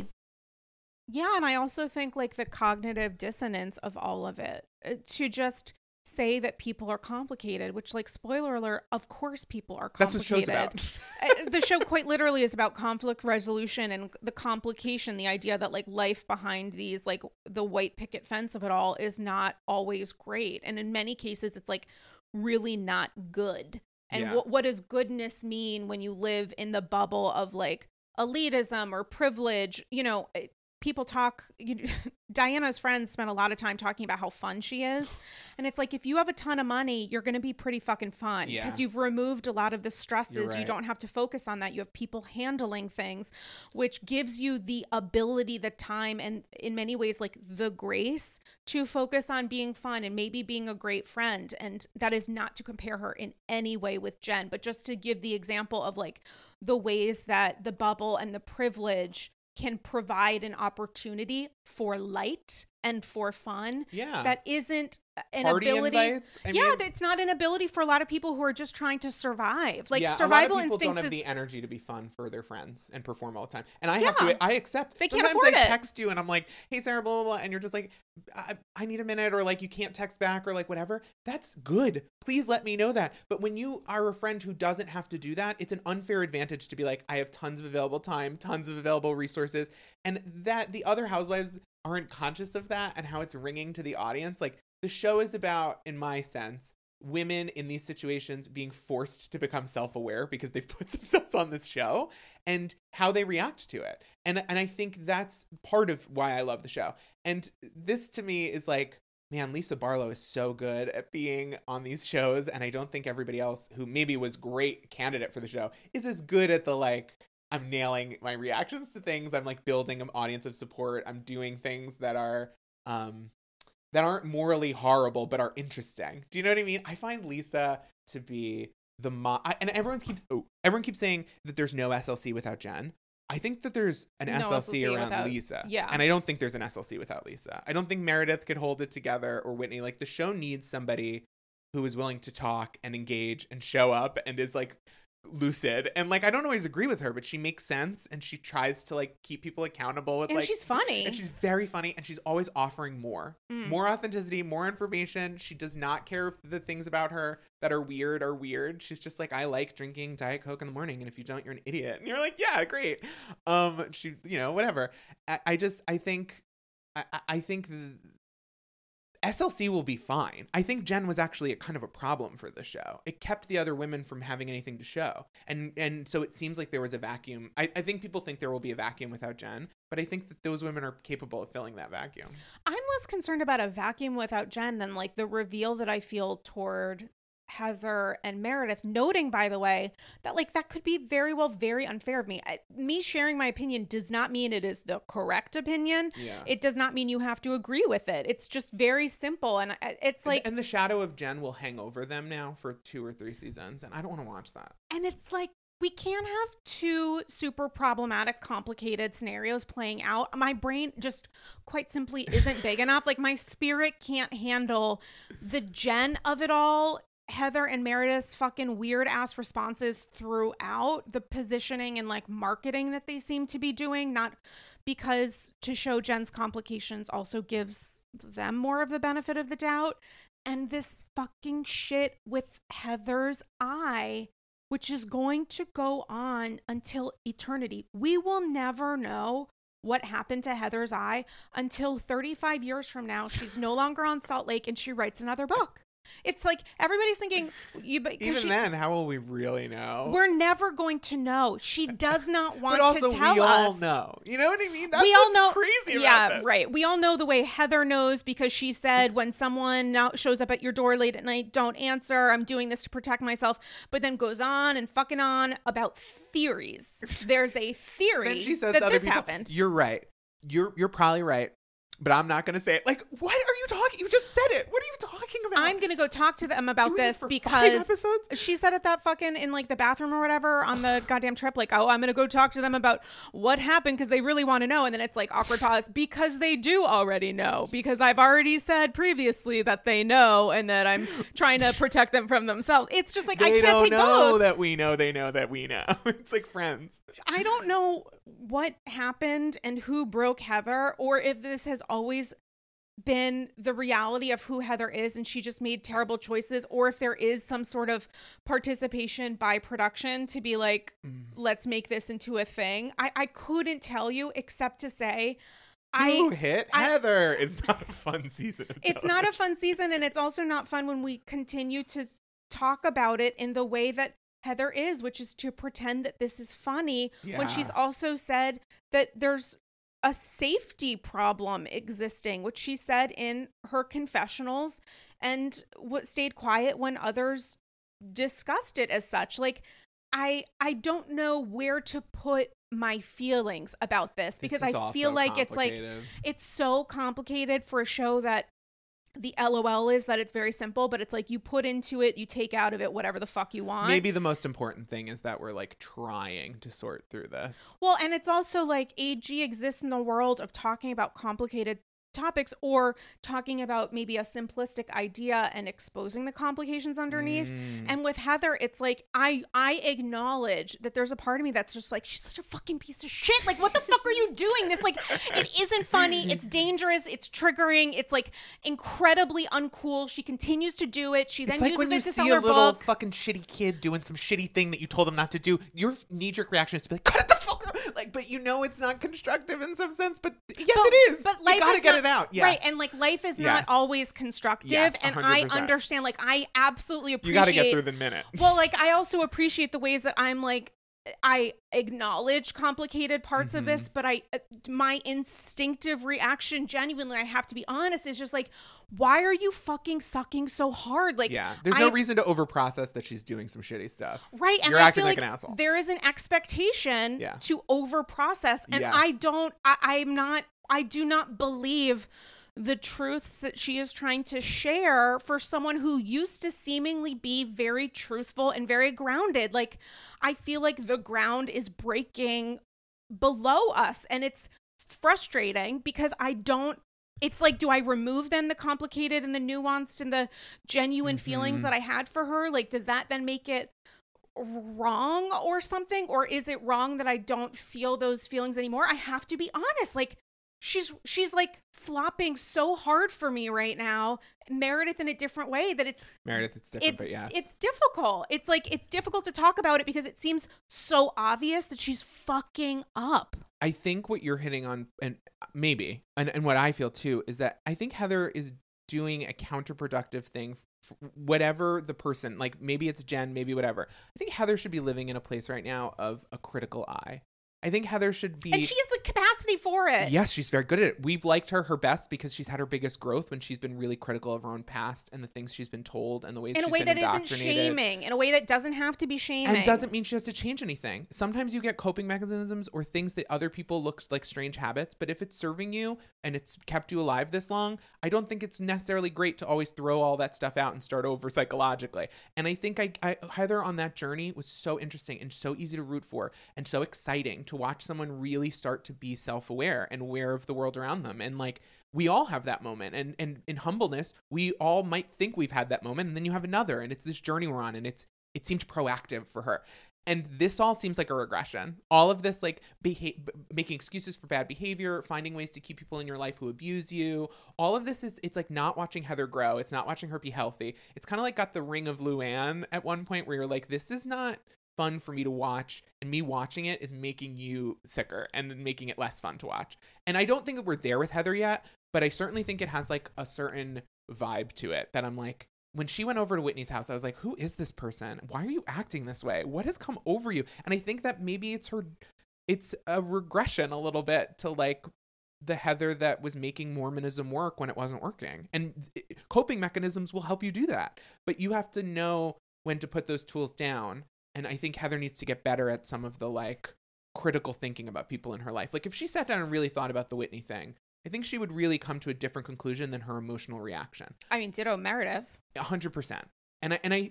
Yeah, and I also think like the cognitive dissonance of all of it, to just say that people are complicated, which, like, spoiler alert, of course people are complicated. That's what the show's about. The show quite literally is about conflict resolution and the complication, the idea that like life behind these, like the white picket fence of it all is not always great. And in many cases, it's like really not good. And what does goodness mean when you live in the bubble of like elitism or privilege? You know, people talk, Diana's friends spend a lot of time talking about how fun she is. And it's like, if you have a ton of money, you're going to be pretty fucking fun because you've removed a lot of the stresses. Right. You don't have to focus on that. You have people handling things, which gives you the ability, the time, and in many ways, like the grace to focus on being fun and maybe being a great friend. And that is not to compare her in any way with Jen, but just to give the example of like the ways that the bubble and the privilege can provide an opportunity for light and for fun. Yeah. That isn't an Party ability. Invites? That's not an ability for a lot of people who are just trying to survive. Like survival a lot of people instincts don't have is the energy to be fun for their friends and perform all the time. And I have to, I accept. They can't Sometimes afford I it. text you and I'm like, hey, Sarah, blah, blah, blah. And you're just like, I need a minute, or like you can't text back or like whatever. That's good. Please let me know that. But when you are a friend who doesn't have to do that, it's an unfair advantage to be like, I have tons of available time, tons of available resources. And that the other housewives aren't conscious of that and how it's ringing to the audience. Like the show is about, in my sense, women in these situations being forced to become self-aware because they've put themselves on this show and how they react to it. And I think that's part of why I love the show. And this to me is like, man, Lisa Barlow is so good at being on these shows. And I don't think everybody else who maybe was great candidate for the show is as good at the like, I'm nailing my reactions to things. I'm like building an audience of support. I'm doing things that are, that aren't morally horrible, but are interesting. Do you know what I mean? I find Lisa to be the and everyone keeps saying that there's no SLC without Jen. I think that there's an SLC around Lisa. Yeah. And I don't think there's an SLC without Lisa. I don't think Meredith could hold it together or Whitney. Like the show needs somebody who is willing to talk and engage and show up and is like lucid. And like I don't always agree with her, but she makes sense and she tries to like keep people accountable with, and she's funny. And she's very funny and she's always offering more authenticity, more information. She does not care if the things about her that are weird. She's just like, I like drinking Diet Coke in the morning, and if you don't, you're an idiot. And you're like, yeah, great. She, whatever. I think SLC will be fine. I think Jen was actually a kind of a problem for the show. It kept the other women from having anything to show. And so it seems like there was a vacuum. I think people think there will be a vacuum without Jen, but I think that those women are capable of filling that vacuum. I'm less concerned about a vacuum without Jen than like the reveal that I feel toward Heather and Meredith, noting, by the way, that like that could be very well very unfair of me. Me sharing my opinion does not mean it is the correct opinion. Yeah. It does not mean you have to agree with it. It's just very simple. And it's like... And the shadow of Jen will hang over them now for 2 or 3 seasons. And I don't want to watch that. And it's like, we can't have 2 super problematic, complicated scenarios playing out. My brain just quite simply isn't big enough. Like my spirit can't handle the Jen of it all Heather and Meredith's fucking weird ass responses throughout, the positioning and like marketing that they seem to be doing, not because to show Jen's complications also gives them more of the benefit of the doubt. And this fucking shit with Heather's eye, which is going to go on until eternity. We will never know what happened to Heather's eye until 35 years from now. She's no longer on Salt Lake and she writes another book. It's like everybody's thinking, even then, how will we really know? We're never going to know. She does not want but also, to tell us. we all know. You know what I mean? That's we all know, crazy about yeah, this. Right. We all know the way Heather knows because she said, when someone now shows up at your door late at night, don't answer. I'm doing this to protect myself. But then goes on and fucking on about theories. There's a theory then she says that to other this people, happened. You're right. You're probably right. But I'm not going to say it. Like, what are you talking? You just said it. What are you talking about? I'm going to go talk to them about this for because 5 episodes? She said it that fucking in like the bathroom or whatever on the goddamn trip. Like, oh, I'm going to go talk to them about what happened because they really want to know. And then it's like awkward pause because they do already know, because I've already said previously that they know and that I'm trying to protect them from themselves. It's just like, I can't take both. They don't know that we know they know that we know. It's like Friends. I don't know what happened and who broke Heather, or if this has always been the reality of who Heather is and she just made terrible choices, or if there is some sort of participation by production to be like, let's make this into a thing. I couldn't tell you except to say Heather. It's not a fun season. It's not a fun season, and it's also not fun when we continue to talk about it in the way that Heather is, which is to pretend that this is funny when she's also said that there's a safety problem existing, which she said in her confessionals, and what stayed quiet when others discussed it as such. Like, I don't know where to put my feelings about this because I feel like it's so complicated for a show that the LOL is that it's very simple, but it's like you put into it, you take out of it whatever the fuck you want. Maybe the most important thing is that we're like trying to sort through this. Well, and it's also like AG exists in the world of talking about complicated topics or talking about maybe a simplistic idea and exposing the complications underneath. And with Heather, it's like I acknowledge that there's a part of me that's just like, she's such a fucking piece of shit. Like, what the fuck are you doing? This, like, it isn't funny. It's dangerous. It's triggering. It's like incredibly uncool. She continues to do it. She then uses it to sell her book. It's like when you see a little fucking shitty kid doing some shitty thing that you told them not to do, your knee-jerk reaction is to be like, cut it the fuck out. Like, but you know it's not constructive in some sense. But yes, it is. But life you gotta get it out. Yes. Right. And like life is not always constructive. Yes, and I understand, like, I absolutely appreciate. You got to get through the minute. Well, like, I also appreciate the ways that I'm like, I acknowledge complicated parts of this, but my instinctive reaction, genuinely, I have to be honest, is just like, why are you fucking sucking so hard? Like, there's no reason to overprocess that she's doing some shitty stuff. Right. And you're I acting feel like an asshole. There is an expectation to overprocess. And I do not believe the truths that she is trying to share for someone who used to seemingly be very truthful and very grounded. Like, I feel like the ground is breaking below us, and it's frustrating because it's like, do I remove then the complicated and the nuanced and the genuine feelings that I had for her? Like, does that then make it wrong or something? Or is it wrong that I don't feel those feelings anymore? I have to be honest. Like, she's like flopping so hard for me right now, Meredith, in a different way that it's different, but yes, it's difficult. It's like, it's difficult to talk about it because it seems so obvious that she's fucking up. I think what you're hitting on, and maybe, and what I feel too, is that I think Heather is doing a counterproductive thing. Whatever the person, like, maybe it's Jen, maybe whatever. I think Heather should be living in a place right now of a critical eye. I think Heather should be... And she has the capacity for it. Yes, she's very good at it. We've liked her best because she's had her biggest growth when she's been really critical of her own past and the things she's been told and the ways she's been indoctrinated. In a way that isn't shaming. In a way that doesn't have to be shaming. And doesn't mean she has to change anything. Sometimes you get coping mechanisms or things that other people look like strange habits, but if it's serving you and it's kept you alive this long, I don't think it's necessarily great to always throw all that stuff out and start over psychologically. And I think Heather on that journey was so interesting and so easy to root for and so exciting to watch someone really start to be self-aware and aware of the world around them. And like, we all have that moment. And in humbleness, we all might think we've had that moment, and then you have another, and it's this journey we're on, and it seemed proactive for her. And this all seems like a regression. All of this, like making excuses for bad behavior, finding ways to keep people in your life who abuse you. All of this it's like not watching Heather grow. It's not watching her be healthy. It's kind of like got the ring of Luann at one point where you're like, this is not fun for me to watch. And me watching it is making you sicker and making it less fun to watch. And I don't think that we're there with Heather yet, but I certainly think it has like a certain vibe to it that I'm like, when she went over to Whitney's house, I was like, who is this person? Why are you acting this way? What has come over you? And I think that maybe it's a regression a little bit to like the Heather that was making Mormonism work when it wasn't working. And coping mechanisms will help you do that. But you have to know when to put those tools down. And I think Heather needs to get better at some of the like critical thinking about people in her life. Like if she sat down and really thought about the Whitney thing, I think she would really come to a different conclusion than her emotional reaction. I mean, ditto Meredith. 100%. And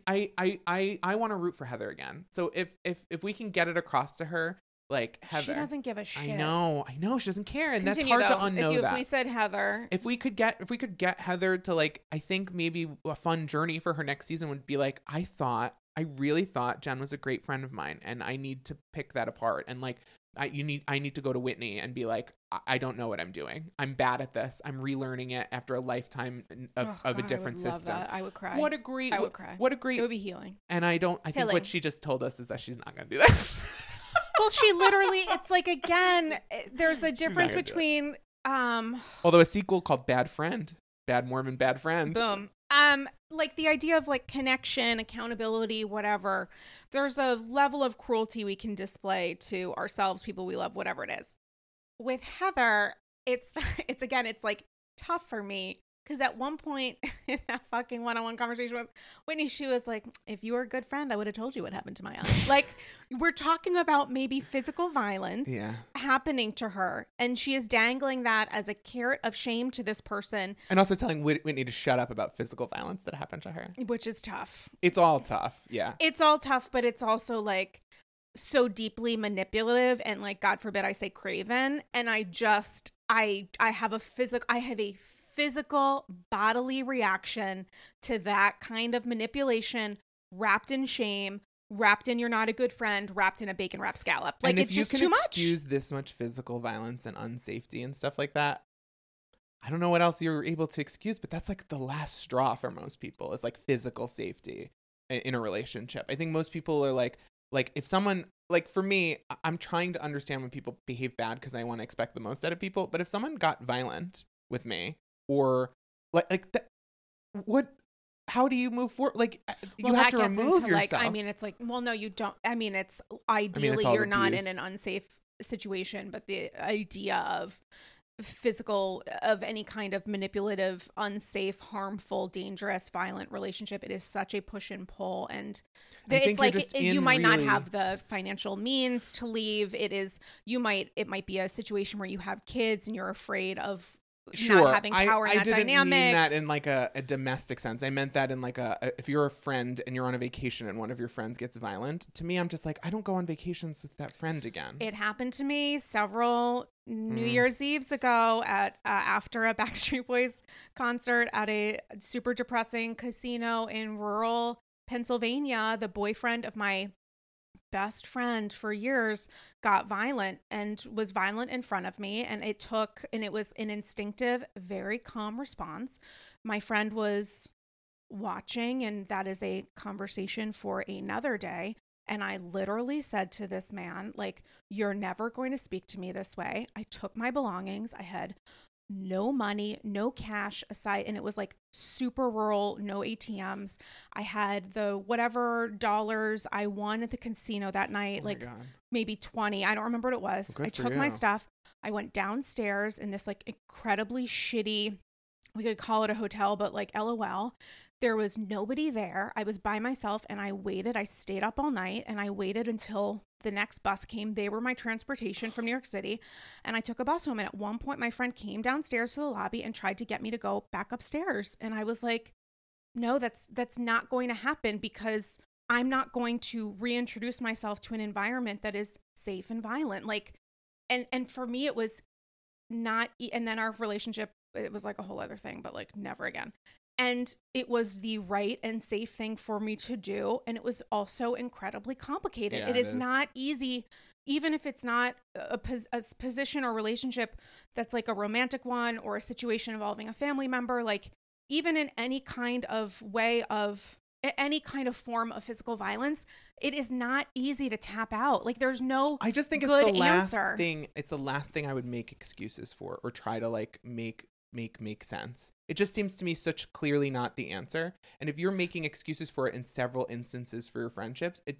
I want to root for Heather again. So if we can get it across to her, like Heather, she doesn't give a shit. I know, she doesn't care, and Continue, that's hard though. to unknow. If we said Heather, if we could get Heather to like, I think maybe a fun journey for her next season would be like, I really thought Jen was a great friend of mine, and I need to pick that apart, and like. I need to go to Whitney and be like, I don't know what I'm doing. I'm bad at this. I'm relearning it after a lifetime of a different system. I would cry. I would cry. What a great. It would be healing. And I think what she just told us is that she's not going to do that. Well, she literally, it's like, again, there's a difference between, although a sequel called Bad Friend, Bad Mormon, Bad Friend. Boom. Like the idea of like connection, accountability, whatever, there's a level of cruelty we can display to ourselves, people we love, whatever it is. With Heather, it's again, it's like tough for me. Because at one point in that fucking one-on-one conversation with Whitney, she was like, if you were a good friend, I would have told you what happened to my aunt. Like, we're talking about maybe physical violence happening to her. And she is dangling that as a carrot of shame to this person. And also telling Whitney to shut up about physical violence that happened to her. Which is tough. It's all tough. Yeah. It's all tough, but it's also like so deeply manipulative and like, God forbid I say craven. And I have a physical bodily reaction to that kind of manipulation, wrapped in shame, wrapped in you're not a good friend, wrapped in a bacon wrap scallop. Like, it's just too much. If you can excuse this much physical violence and unsafety and stuff like that, I don't know what else you're able to excuse, but that's like the last straw for most people, is like physical safety in a relationship. I think most people are like if someone, like for me, I'm trying to understand when people behave bad because I want to expect the most out of people. But if someone got violent with me, or like that, how do you move forward? Like, you have to remove yourself. Like, I mean, it's like, well, no, you don't. I mean, it's ideally you're not in an unsafe situation, but the idea of of any kind of manipulative, unsafe, harmful, dangerous, violent relationship, it is such a push and pull. And it's like you might not have the financial means to leave. It might be a situation where you have kids and you're afraid of not having power in that dynamic. I didn't mean that in like a domestic sense. I meant that in like if you're a friend and you're on a vacation and one of your friends gets violent, to me, I'm just like, I don't go on vacations with that friend again. It happened to me several New Year's Eves ago at after a Backstreet Boys concert at a super depressing casino in rural Pennsylvania. The boyfriend of my best friend for years got violent and was violent in front of me, and it was an instinctive, very calm response. My friend was watching, and that is a conversation for another day. And I literally said to this man, like, you're never going to speak to me this way. I took my belongings. I had no money, no cash aside. And it was like super rural, no ATMs. I had the whatever dollars I won at the casino that night, maybe 20. I don't remember what it was. I took my stuff. I went downstairs in this like incredibly shitty, we could call it a hotel, but like LOL. There was nobody there. I was by myself, and I waited. I stayed up all night, and I waited until the next bus came. They were my transportation from New York City, and I took a bus home. And at one point, my friend came downstairs to the lobby and tried to get me to go back upstairs. And I was like, no, that's not going to happen, because I'm not going to reintroduce myself to an environment that is safe and violent. Like, and for me, it was not, and then our relationship, it was like a whole other thing, but like never again. And it was the right and safe thing for me to do. And it was also incredibly complicated. Yeah, it it is is. not easy, even if it's not a position or relationship that's like a romantic one or a situation involving a family member. Like, even in any kind of way of any kind of form of physical violence, it is not easy to tap out. Like, there's no I just think it's good the last answer. thing. It's the last thing I would make excuses for or try to like make sense. It just seems to me such clearly not the answer. And if you're making excuses for it in several instances for your friendships, it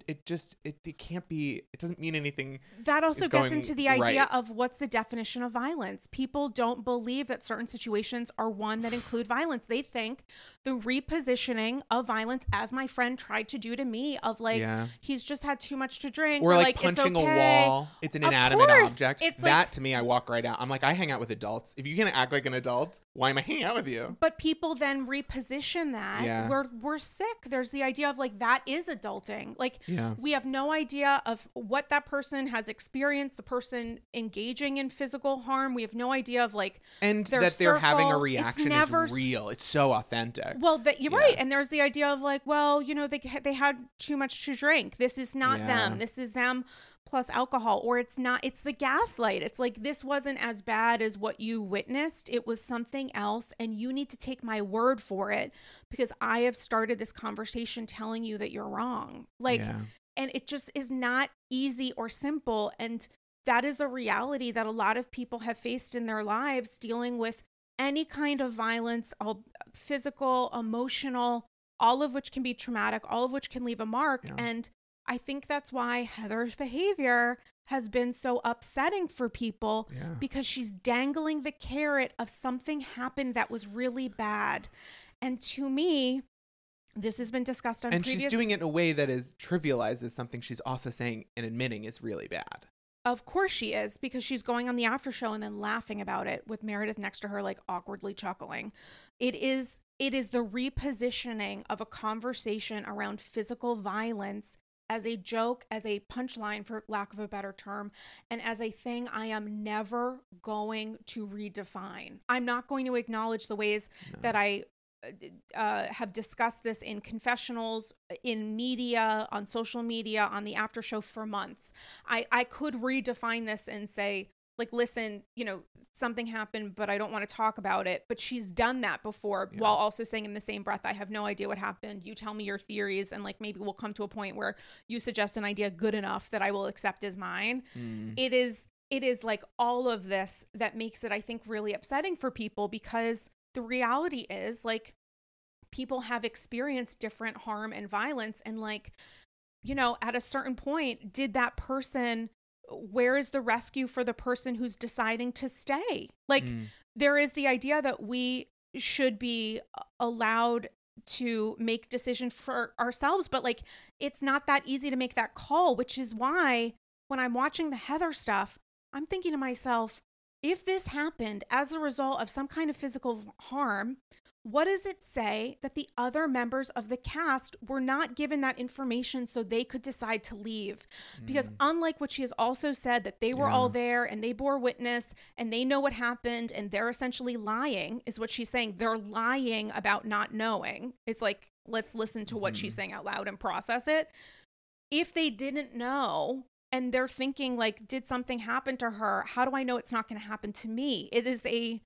can't be, it doesn't mean anything. That also is gets going into the idea right. of what's the definition of violence. People don't believe that certain situations are one that include violence. They think the repositioning of violence, as my friend tried to do to me, of like, Yeah. he's just had too much to drink, Or like it's punching okay. a wall. It's an Of inanimate course. object. It's that like, to me, I walk right out. I'm like, I hang out with adults. If you can't act like an adult, why am I hanging out with you? but people then reposition that. Yeah. We're sick. There's the idea of like, that is adulting. Like, Yeah. we have no idea of what that person has experienced, the person engaging in physical harm. We have no idea of like, And their that they're having a circle. reaction It's never is real. It's so authentic. Well, that you're Yeah. right. And there's the idea of like, well, you know, they had too much to drink. This is not Yeah. them. This is them plus alcohol. Or it's not, it's the gaslight. It's like, this wasn't as bad as what you witnessed. It was something else. And you need to take my word for it because I have started this conversation telling you that you're wrong. Like, Yeah. and it just is not easy or simple. And that is a reality that a lot of people have faced in their lives, dealing with any kind of violence, all physical, emotional, all of which can be traumatic, all of which can leave a mark. Yeah. And I think that's why Heather's behavior has been so upsetting for people, Yeah. because she's dangling the carrot of something happened that was really bad. And to me, this has been discussed on And previous... she's doing it in a way that is trivializes something she's also saying and admitting is really bad. Of course she is, because she's going on the after show and then laughing about it with Meredith next to her, like awkwardly chuckling. It is the repositioning of a conversation around physical violence as a joke, as a punchline, for lack of a better term, and as a thing I am never going to redefine. I'm not going to acknowledge the ways that I have discussed this in confessionals, in media, on social media, on the after show for months. I could redefine this and say, like, listen, you know, something happened, but I don't want to talk about it. But she's done that before, while also saying in the same breath, I have no idea what happened. You tell me your theories, and like, maybe we'll come to a point where you suggest an idea good enough that I will accept as mine. It is like all of this that makes it, I think, really upsetting for people, because the reality is, like, people have experienced different harm and violence. And like, you know, at a certain point, did that person, where is the rescue for the person who's deciding to stay? Like, there is the idea that we should be allowed to make decisions for ourselves, but like, it's not that easy to make that call, which is why when I'm watching the Heather stuff, I'm thinking to myself, if this happened as a result of some kind of physical harm, what does it say that the other members of the cast were not given that information so they could decide to leave? Because unlike what she has also said, that they were all there and they bore witness and they know what happened and they're essentially lying, is what she's saying. They're lying about not knowing. It's like, let's listen to what she's saying out loud and process it. If they didn't know, and they're thinking like, did something happen to her? How do I know it's not going to happen to me? It is a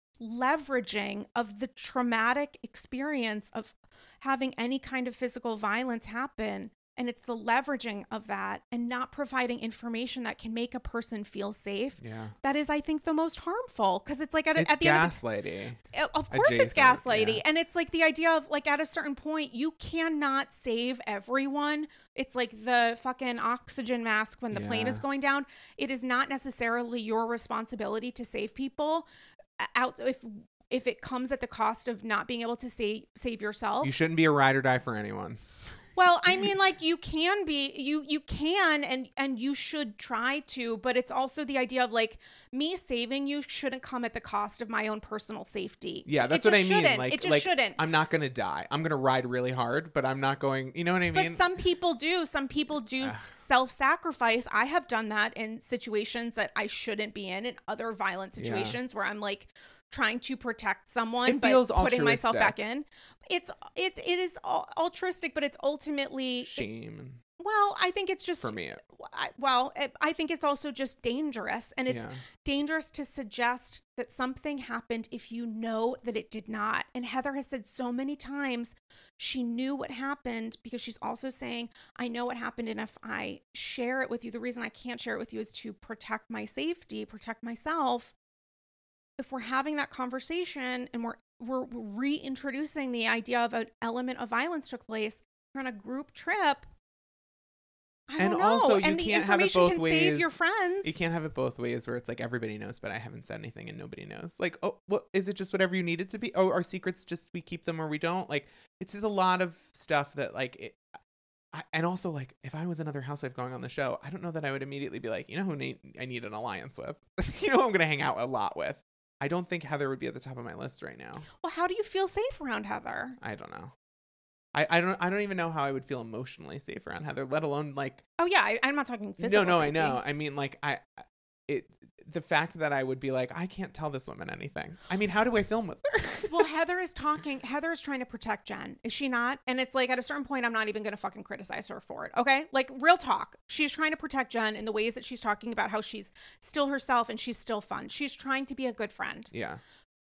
leveraging of the traumatic experience of having any kind of physical violence happen. And it's the leveraging of that and not providing information that can make a person feel safe. Yeah. That is, I think, the most harmful, because it's like at the end gaslighting. of course it's Adjacent, gaslighting. yeah. And it's like the idea of like, at a certain point, you cannot save everyone. It's like the fucking oxygen mask when the plane is going down. It is not necessarily your responsibility to save people out if it comes at the cost of not being able to save yourself. You shouldn't be a ride or die for anyone. Well, I mean, like you can be, you can, and you should try to, but it's also the idea of like me saving you shouldn't come at the cost of my own personal safety. Yeah, that's It what I just mean. shouldn't. Like, It just shouldn't. I'm not gonna die. I'm gonna ride really hard, but I'm not going. You know what I mean? But some people do. Some people do self-sacrifice. I have done that in situations that I shouldn't be in other violent situations where I'm like trying to protect someone, It but feels putting myself altruistic. back in. It is altruistic, but it's ultimately Shame well, I think it's just for me. I think it's also just dangerous, and it's Yeah. dangerous to suggest that something happened if you know that it did not. And Heather has said so many times she knew what happened, because she's also saying, I know what happened, and if I share it with you, the reason I can't share it with you is to protect my safety, protect myself. If we're having that conversation and we're reintroducing the idea of an element of violence took place, we're on a group trip. I And don't know. also, you and the can't have it information both can ways. save your friends. You can't have it both ways where it's like everybody knows, but I haven't said anything and nobody knows. Like, oh, well, is it just whatever you need it to be? Oh, our secrets just we keep them or we don't. Like, it's just a lot of stuff that like. And also, like, if I was another housewife going on the show, I don't know that I would immediately be like, you know who I need an alliance with? You know who I'm going to hang out a lot with? I don't think Heather would be at the top of my list right now. Well, how do you feel safe around Heather? I don't know. I don't even know how I would feel emotionally safe around Heather, let alone like. Oh yeah, I'm not talking physical. No, safety. I know. I mean, like the fact that I would be like, I can't tell this woman anything. I mean, how do I film with her? Well, Heather is trying to protect Jen. Is she not? And it's like at a certain point, I'm not even going to fucking criticize her for it. Okay. Like real talk. She's trying to protect Jen in the ways that she's talking about how she's still herself and she's still fun. She's trying to be a good friend. Yeah.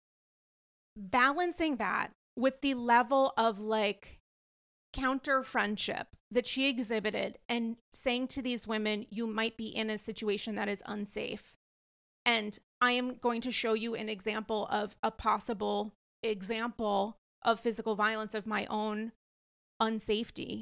Balancing that with the level of like counter friendship that she exhibited and saying to these women, you might be in a situation that is unsafe. And I am going to show you an example of a possible example of physical violence of my own unsafety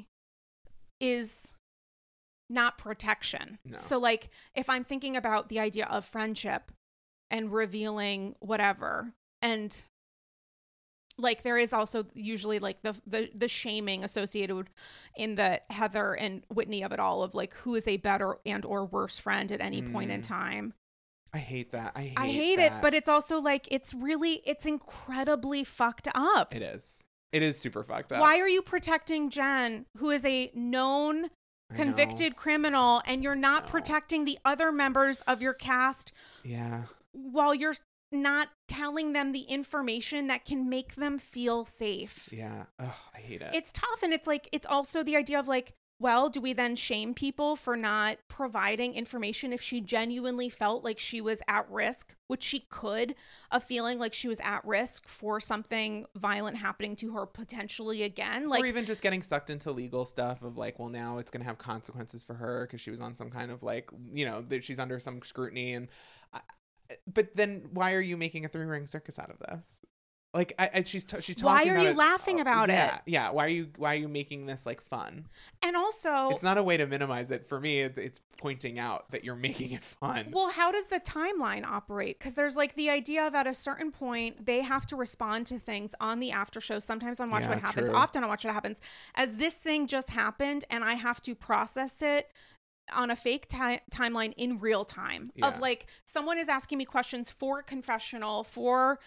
is not protection. No. So like if I'm thinking about the idea of friendship and revealing whatever, and like there is also usually like the shaming associated with in the Heather and Whitney of it all, of like who is a better and or worse friend at any point in time. I hate that. I hate that. it, but it's also like it's incredibly fucked up. It is. It is super fucked up. Why are you protecting Jen, who is a known convicted criminal, and you're not protecting the other members of your cast? Yeah. While you're not telling them the information that can make them feel safe. Yeah. Ugh, I hate it. It's tough. And it's like, it's also the idea of like, well, do we then shame people for not providing information if she genuinely felt like she was at risk, which she could, of feeling like she was at risk for something violent happening to her potentially again? Like, or even just getting sucked into legal stuff of like, well, now it's going to have consequences for her because she was on some kind of like, you know, that she's under some scrutiny. And but then why are you making a 3-ring circus out of this? Like, she's talking. Why are about you it, laughing about it? Yeah. Why are you making this like fun? And also, it's not a way to minimize it. For me, it's pointing out that you're making it fun. Well, how does the timeline operate? Because there's like the idea of at a certain point, they have to respond to things on the after show. Sometimes on Watch What Happens, often on Watch What Happens, as this thing just happened and I have to process it on a fake timeline in real time of like someone is asking me questions for confessional, for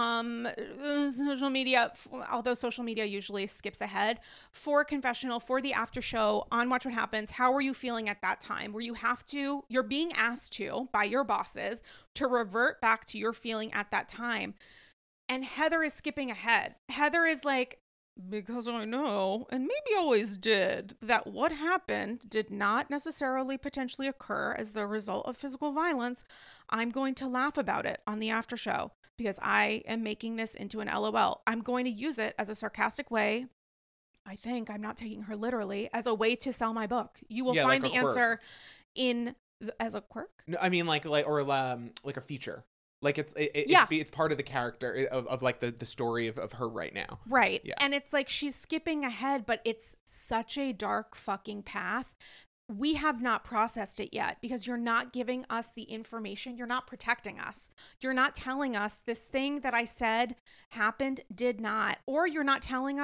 social media, although social media usually skips ahead, for confessional, for the after show on Watch What Happens. How were you feeling at that time? Where you're being asked to by your bosses to revert back to your feeling at that time. And Heather is skipping ahead. Heather is like, because I know, and maybe always did, that what happened did not necessarily potentially occur as the result of physical violence. I'm going to laugh about it on the after show because I am making this into an LOL. I'm going to use it as a sarcastic way. I think I'm not taking her literally as a way to sell my book. You will find the answer as a quirk. No, I mean like a feature. Like it's part of the character of like the story of her right now. Right. Yeah. And it's like she's skipping ahead, but it's such a dark fucking path. We have not processed it yet because you're not giving us the information. You're not protecting us. You're not telling us this thing that I said happened did not. Or you're not telling us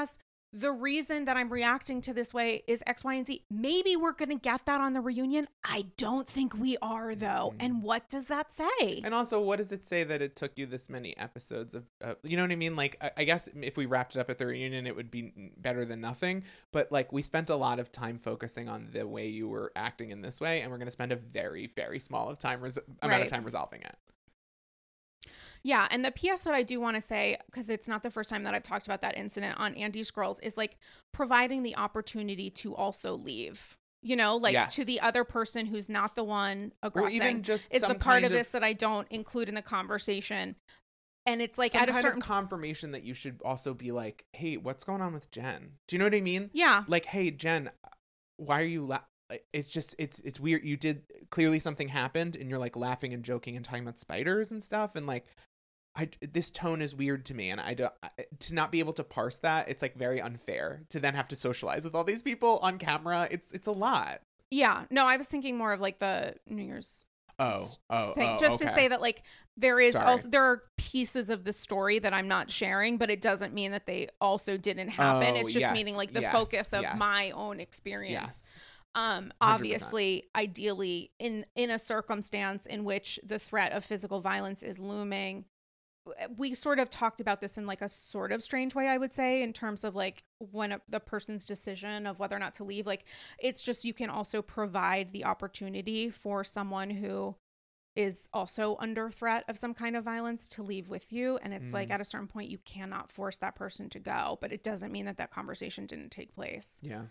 the reason that I'm reacting to this way is X, Y, and Z. Maybe we're going to get that on the reunion. I don't think we are, though. And what does that say? And also, what does it say that it took you this many episodes of, you know what I mean? Like, I guess if we wrapped it up at the reunion, it would be better than nothing. But like, we spent a lot of time focusing on the way you were acting in this way. And we're going to spend a very, very small amount of time resolving it. Yeah, and the PS that I do want to say, because it's not the first time that I've talked about that incident on Andy's Girls, is like providing the opportunity to also leave. You know, like Yes. to the other person who's not the one aggressing. Or even just is some the part kind of this that I don't include in the conversation. And it's like at a certain of confirmation that you should also be like, hey, what's going on with Jen? Do you know what I mean? Yeah. Like, hey, Jen, why are you it's just it's weird. You did clearly something happened and you're like laughing and joking and talking about spiders and stuff, and like this tone is weird to me, and to not be able to parse that, it's like very unfair to then have to socialize with all these people on camera. It's a lot. Yeah. No, I was thinking more of like the New Year's thing, just okay. to say that like there are pieces of the story that I'm not sharing, but it doesn't mean that they also didn't happen. It's just meaning like the focus of my own experience. Yes. Obviously, ideally in a circumstance in which the threat of physical violence is looming, we sort of talked about this in like a sort of strange way, I would say, in terms of like when the person's decision of whether or not to leave, like it's just, you can also provide the opportunity for someone who is also under threat of some kind of violence to leave with you. And it's like at a certain point, you cannot force that person to go, but it doesn't mean that that conversation didn't take place. Yeah.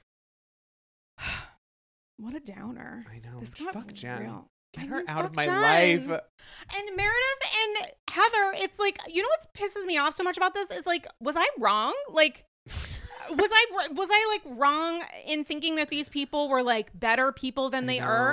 What a downer. I know. This got fuck Jen. real. Get her out of my life. And Meredith and Heather, it's like, you know what pisses me off so much about this is like, was I wrong? Like, was I like wrong in thinking that these people were like better people than they are?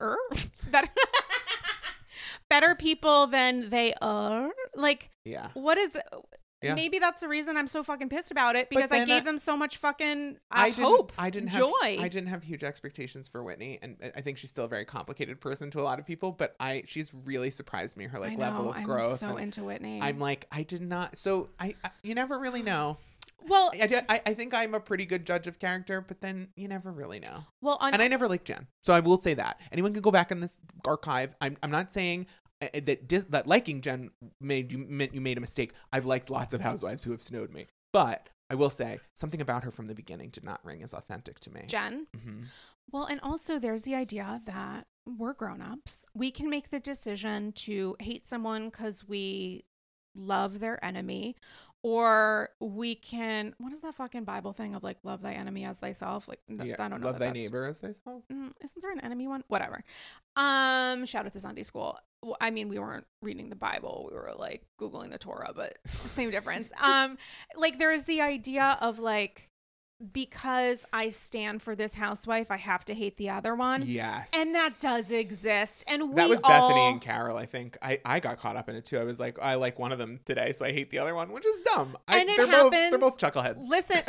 Better people than they are? Like, yeah. What is Yeah. Maybe that's the reason I'm so fucking pissed about it, because I gave them so much fucking joy. I didn't have huge expectations for Whitney, and I think she's still a very complicated person to a lot of people, but she's really surprised me, her like level of growth. I'm so into Whitney. I'm like, I did not. So you never really know. Well, I think I'm a pretty good judge of character, but then you never really know. Well, and I never liked Jen, so I will say that. Anyone can go back in this archive. I'm not saying that liking Jen meant you made a mistake. I've liked lots of housewives who have snowed me, but I will say something about her from the beginning did not ring as authentic to me. Jen? Mm-hmm. Well, and also there's the idea that we're grown-ups. We can make the decision to hate someone because we love their enemy, or we can, what is that fucking Bible thing of like, love thy enemy as thyself? Like, I don't know. Love thy neighbor as thyself? Isn't there an enemy one? Whatever. Shout out to Sunday school. I mean, we weren't reading the Bible. We were like Googling the Torah, but same difference. Like there is the idea of like, because I stand for this housewife, I have to hate the other one. Yes. And that does exist. And that was Bethany and Carol, I think. I got caught up in it too. I was like, I like one of them today, so I hate the other one, which is dumb. They're both chuckleheads. Listen.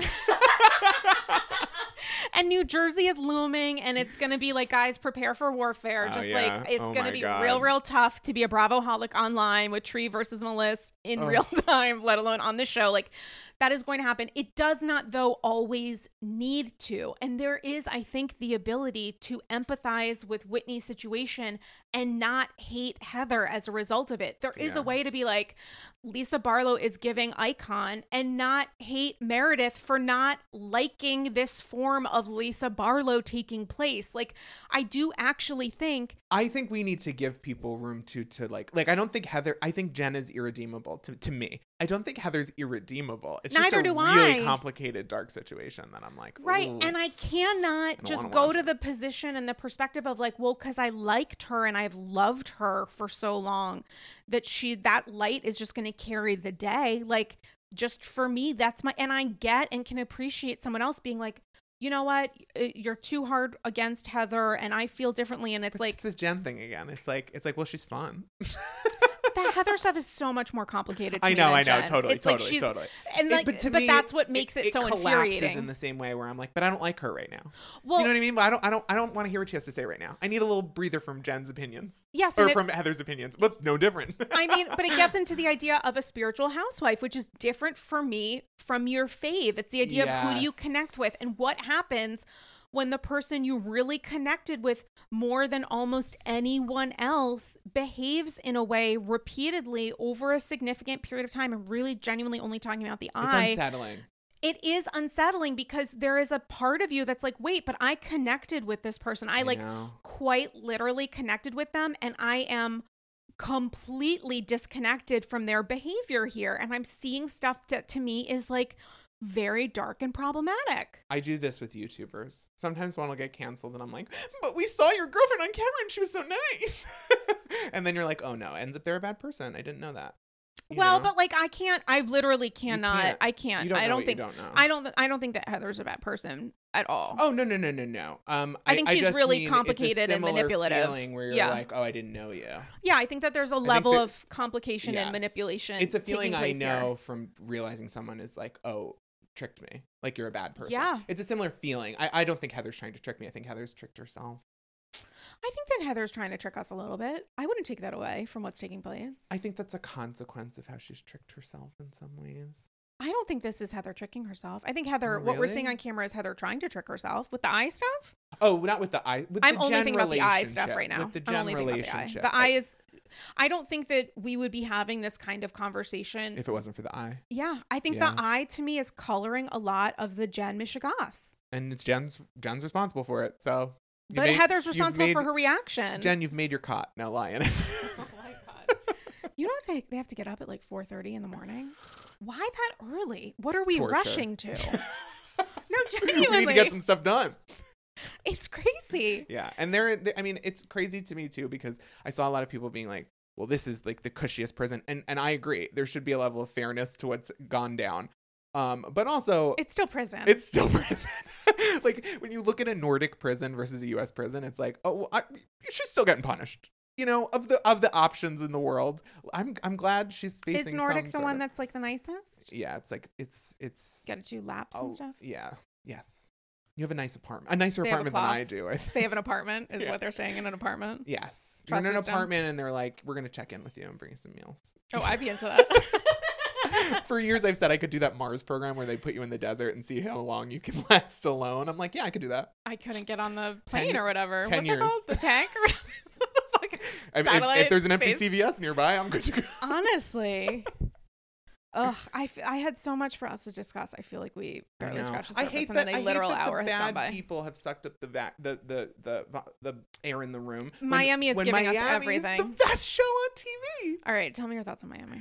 And New Jersey is looming, and it's going to be like, guys, prepare for warfare. Like, it's going to be real tough to be a Bravoholic online with Tree versus Melissa in real time, let alone on the show. Like, that is going to happen. It does not, though, always need to. And there is, I think, the ability to empathize with Whitney's situation and not hate Heather as a result of it. There is a way to be like, Lisa Barlow is giving icon, and not hate Meredith for not liking this form of Lisa Barlow taking place. Like, I do actually think. I think we need to give people room to like, I don't think I think Jen is irredeemable to me. I don't think Heather's irredeemable. It's just a really complicated, dark situation that I'm like, right. And I cannot just go to the position and the perspective of like, well, because I liked her and I've loved her for so long, that light is just going to carry the day. Like, just for me, and I get and can appreciate someone else being like, you know what, you're too hard against Heather and I feel differently. And it's like, it's this Jen thing again. It's like, well, she's fun. The Heather stuff is so much more complicated to I me know, than Jen. totally, It's like totally, she's, totally. And like, But to but me, that's what makes it so collapses infuriating. in the same way where I'm like, but I don't like her right now. Well, You know what I mean? But I don't want to hear what she has to say right now. I need a little breather from Jen's opinions. yes, Or and from Heather's opinions, but no different. I mean, but it gets into the idea of a spiritual housewife, which is different for me from your fave. It's the idea of who do you connect with and what happens when the person you really connected with more than almost anyone else behaves in a way repeatedly over a significant period of time. And really genuinely only talking about the eye. It's unsettling. It is unsettling because there is a part of you that's like, wait, but I connected with this person. I like know. quite literally connected with them, and I am completely disconnected from their behavior here. And I'm seeing stuff that to me is like very dark and problematic. I do this with YouTubers. Sometimes one will get canceled and I'm like, but we saw your girlfriend on camera and she was so nice. And then you're like, oh no, ends up they're a bad person. I didn't know that. Well, but like I literally cannot. can't. I can't. You don't know I don't what think you don't know. I don't think that Heather's a bad person at all. Oh no. I think she's just really mean complicated it's a and similar manipulative. feeling where you're Yeah. like, oh, I didn't know you. Yeah, I think that there's a level that- of complication and Yes. manipulation. It's a feeling taking I place know here. from realizing someone is like, oh, tricked me. Like you're a bad person. Yeah. It's a similar feeling. I don't think Heather's trying to trick me. I think Heather's tricked herself. I think that Heather's trying to trick us a little bit. I wouldn't take that away from what's taking place. I think that's a consequence of how she's tricked herself in some ways. I don't think this is Heather tricking herself. I think Heather, Oh, what we're really? seeing on camera is Heather trying to trick herself with the eye stuff. Oh, not with the eye. With I'm the only Jen thinking about the eye stuff relationship. right now. With the I'm Jen only thinking about the eye. relationship. The eye is. I don't think that we would be having this kind of conversation If it wasn't for the eye. Yeah, I think Yeah. the eye to me is coloring a lot of the Jen Michigas. And it's Jen's responsible for it. So But Heather's responsible for her reaction. Jen, you've made your cot. Now lie in it. Oh my God. You know if they have to get up at like 4:30 in the morning? Why that early? What are we Torture. rushing to? No, We genuinely. need to get some stuff done. It's crazy. Yeah. And I mean, it's crazy to me too, because I saw a lot of people being like, well, this is like the cushiest prison. And I agree. There should be a level of fairness to what's gone down. But also It's still prison. it's still prison. Like when you look at a Nordic prison versus a US prison, it's like, oh, well, she's still getting punished. You know, of the options in the world, I'm glad she's facing. Is Nordic some the sort one of- that's like the nicest? Yeah, it's like it's. Get to do laps Oh, and stuff? yeah. Yes. You have a nice apartment, a nicer They have a apartment than cloth. I do. I think. They have an apartment, is Yeah. what they're saying in an apartment. Yes. Trust You're in an system. apartment, and they're like, "We're gonna check in with you and bring you some meals." Oh, I'd be into that. For years, I've said I could do that Mars program where they put you in the desert and see how long you can last alone. I'm like, yeah, I could do that. I couldn't get on the plane or whatever. 10 What's years. it called? The tank? Or whatever. Fucking If satellite there's an empty space. CVS nearby, I'm good to go. Honestly. Ugh, I had so much for us to discuss. I feel like we barely scratched the surface, hate and then I a literal hate that hour the has gone bad by. people have sucked up the air in the room. Miami is when giving us Miami is everything. the best show on TV. All right, tell me your thoughts on Miami.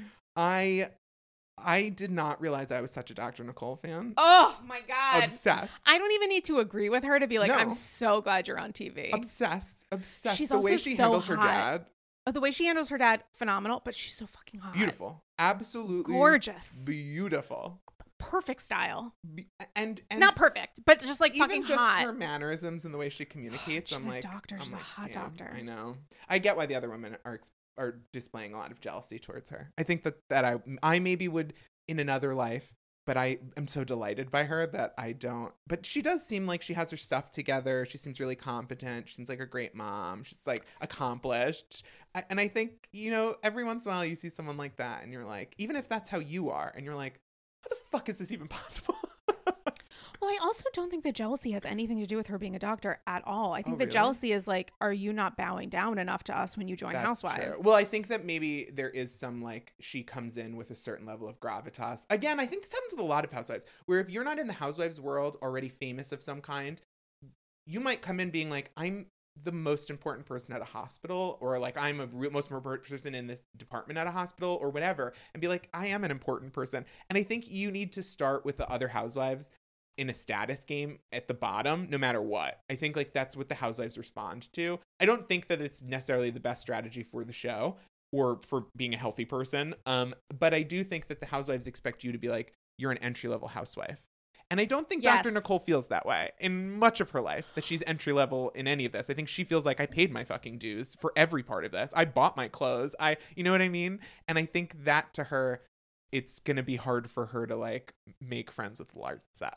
I did not realize I was such a Dr. Nicole fan. Oh my God. Obsessed. I don't even need to agree with her to be like, No. I'm so glad you're on TV. Obsessed. She's the way also she so handles her hot. dad, The way she handles her dad, phenomenal, but she's so fucking hot. beautiful. Absolutely Gorgeous. beautiful. Perfect style. And Not perfect, but just like even fucking just hot. her mannerisms and the way she communicates, She's I'm a like, doctor. I'm She's a like, hot damn, doctor. I know. I get why the other women are displaying a lot of jealousy towards her. I think that I maybe would in another life, but I am so delighted by her that I don't. But she does seem like she has her stuff together. She seems really competent. She seems like a great mom. She's like accomplished. And I think, you know, every once in a while you see someone like that and you're like, even if that's how you are, and you're like, how the fuck is this even possible? Well, I also don't think the jealousy has anything to do with her being a doctor at all. I think Oh, the really? jealousy is like, are you not bowing down enough to us when you join That's Housewives? true. Well, I think that maybe there is some like she comes in with a certain level of gravitas. Again, I think this happens with a lot of housewives, where if you're not in the housewives world already famous of some kind, you might come in being like, I'm the most important person at a hospital, or like I'm a most important person in this department at a hospital, or whatever, and be like, I am an important person. And I think you need to start with the other housewives in a status game at the bottom, no matter what. I think like that's what the housewives respond to. I don't think that it's necessarily the best strategy for the show or for being a healthy person. But I do think that the housewives expect you to be like, you're an entry-level housewife. And I don't think Yes. Dr. Nicole feels that way in much of her life, that she's entry level in any of this. I think she feels like I paid my fucking dues for every part of this. I bought my clothes. You know what I mean? And I think that to her, it's going to be hard for her to like make friends with Larsa.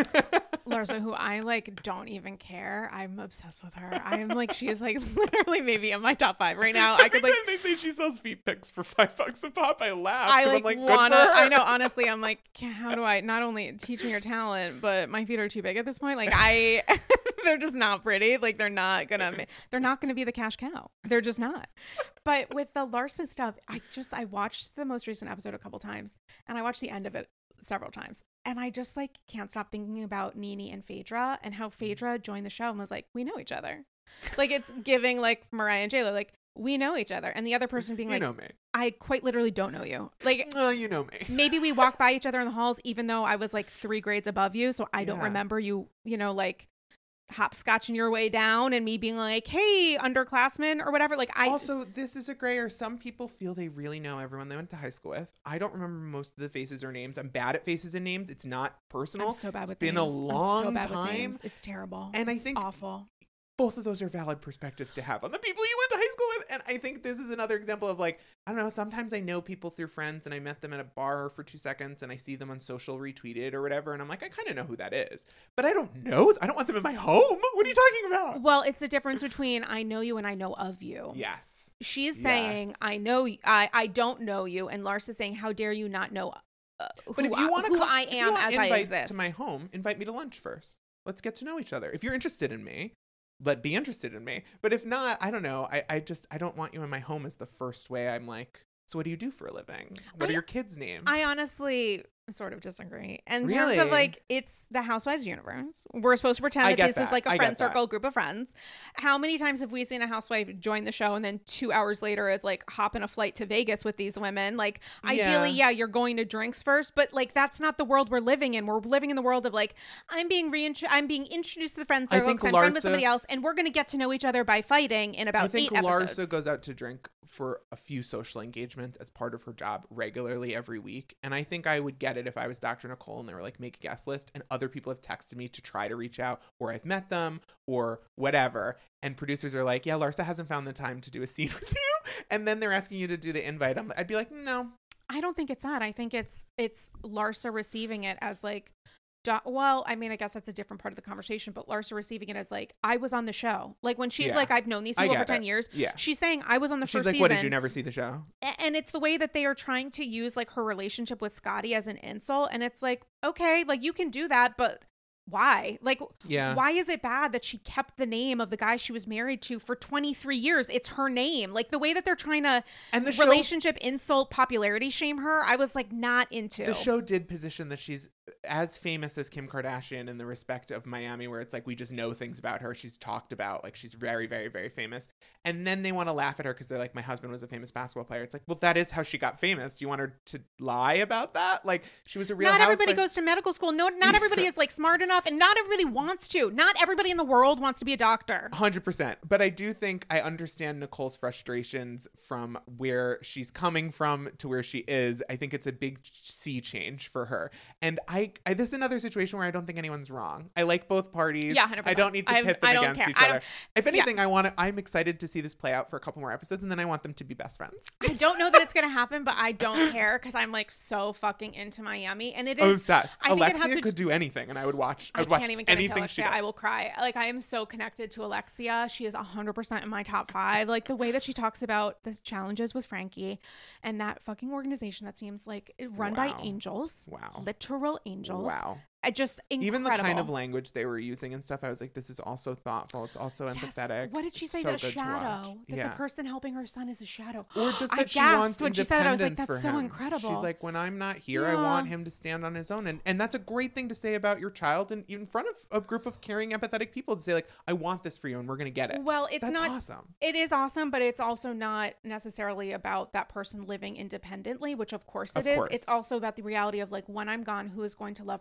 Larsa, who I like don't even care. I'm obsessed with her. I'm like, she is like literally maybe in my top 5 right now. Every time they say she sells feet pics for $5 a pop, I laugh. I 'cause like, I'm like, wanna. good for her. I know. Honestly, I'm like, how do I not only teach me your talent, but my feet are too big at this point. Like they're just not pretty. Like they're not gonna be the cash cow. They're just not. But with the Larsa stuff, I watched the most recent episode a couple times, and I watched the end of it several times. And I just like can't stop thinking about Nene and Phaedra and how Phaedra joined the show and was like, we know each other. Like it's giving like Mariah and J-Lo, like we know each other. And the other person being like, you know me. I quite literally don't know you. Like, You know me. maybe we walk by each other in the halls, even though I was like 3 grades above you. So I don't Yeah. remember you, like hopscotching your way down and me being like, hey, underclassmen or whatever. Like Also, this is a grayer. Some people feel they really know everyone they went to high school with. I don't remember most of the faces or names. I'm bad at faces and names. It's not personal. I'm so bad with been names. a I'm long so bad with time. names. It's terrible. And I It's think awful. both of those are valid perspectives to have on the people you went to high school with. And I think this is another example of like, I don't know, sometimes I know people through friends and I met them at a bar for 2 seconds and I see them on social retweeted or whatever. And I'm like, I kind of know who that is, but I don't know. I don't want them in my home. What are you talking about? Well, it's the difference between I know you and I know of you. Yes. She's saying, Yes. I know, I don't know you. And Larsa's saying, how dare you not know But if you want to I am as I exist. to my home, invite me to lunch first. Let's get to know each other. If you're interested in me, be interested in me. But if not, I don't know. I don't want you in my home is the first way I'm like, so what do you do for a living? What are your kids' names? I honestly sort of disagree. In terms Really? of like, it's the Housewives universe. We're supposed to pretend that get this is that. like a I friend get that. circle, group of friends. How many times have we seen a housewife join the show and then 2 hours later is like hopping a flight to Vegas with these women? Like ideally, yeah, you're going to drinks first, but like that's not the world we're living in. We're living in the world of like, I'm being introduced to the friend circle because I'm friend with somebody else, and we're going to get to know each other by fighting in about 8 episodes. I think Larsa goes out to drink for a few social engagements as part of her job regularly every week. And I think I would get it if I was Dr. Nicole and they were like, make a guest list. And other people have texted me to try to reach out, or I've met them or whatever. And producers are like, yeah, Larsa hasn't found the time to do a scene with you. And then they're asking you to do the invite. I'd be like, no. I don't think it's that. I think it's Larsa receiving it as like, well, I mean, I guess that's a different part of the conversation, but Larsa receiving it as like, I was on the show. Like when she's like, I've known these people for 10 years. Yeah. She's saying I was on the first season. season. What, did you never see the show? And it's the way that they are trying to use like her relationship with Scotty as an insult. And it's like, okay, like you can do that, but why? Like, why is it bad that she kept the name of the guy she was married to for 23 years? It's her name. Like the way that they're trying to relationship insult, popularity shame her, I was like not into. The show did position that she's as famous as Kim Kardashian in the respect of Miami, where it's like we just know things about her. She's talked about, like she's very, very, very famous. And then they want to laugh at her because they're like, my husband was a famous basketball player. It's like, well, that is how she got famous. Do you want her to lie about that? Like she was a real Not everybody goes to medical school. No, not everybody is like smart enough, and not everybody wants to. Not everybody in the world wants to be a doctor. 100%. But I do think I understand Nicole's frustrations from where she's coming from to where she is. I think it's a big sea change for her. And this is another situation where I don't think anyone's wrong. I like both parties. Yeah, 100%. I don't need to pit them against each other. If anything, yeah. I'm excited to see this play out for a couple more episodes, and then I want them to be best friends. I don't know that it's going to happen, but I don't care because I'm like so fucking into Miami, and it is obsessed. I think Alexia could do anything, and I would watch. I can't even get anything into Alexia. I will cry. Like I am so connected to Alexia. She is 100% in my top 5. Like the way that she talks about the challenges with Frankie, and that fucking organization that seems like run by angels. Wow, literal angels. Wow. I just incredible. Even the kind of language they were using and stuff, I was like, this is also thoughtful. It's also empathetic. What did she say? So that a shadow. That the person helping her son is a shadow. Or just that I she wants when she said that. I was like, independence that's for so him. incredible. She's like, when I'm not here, I want him to stand on his own. And that's a great thing to say about your child and in front of a group of caring, empathetic people, to say like, I want this for you and we're going to get it. Well, that's awesome. It is awesome, but it's also not necessarily about that person living independently, which of course it is. It's also about the reality of like, when I'm gone, who is going to love my son as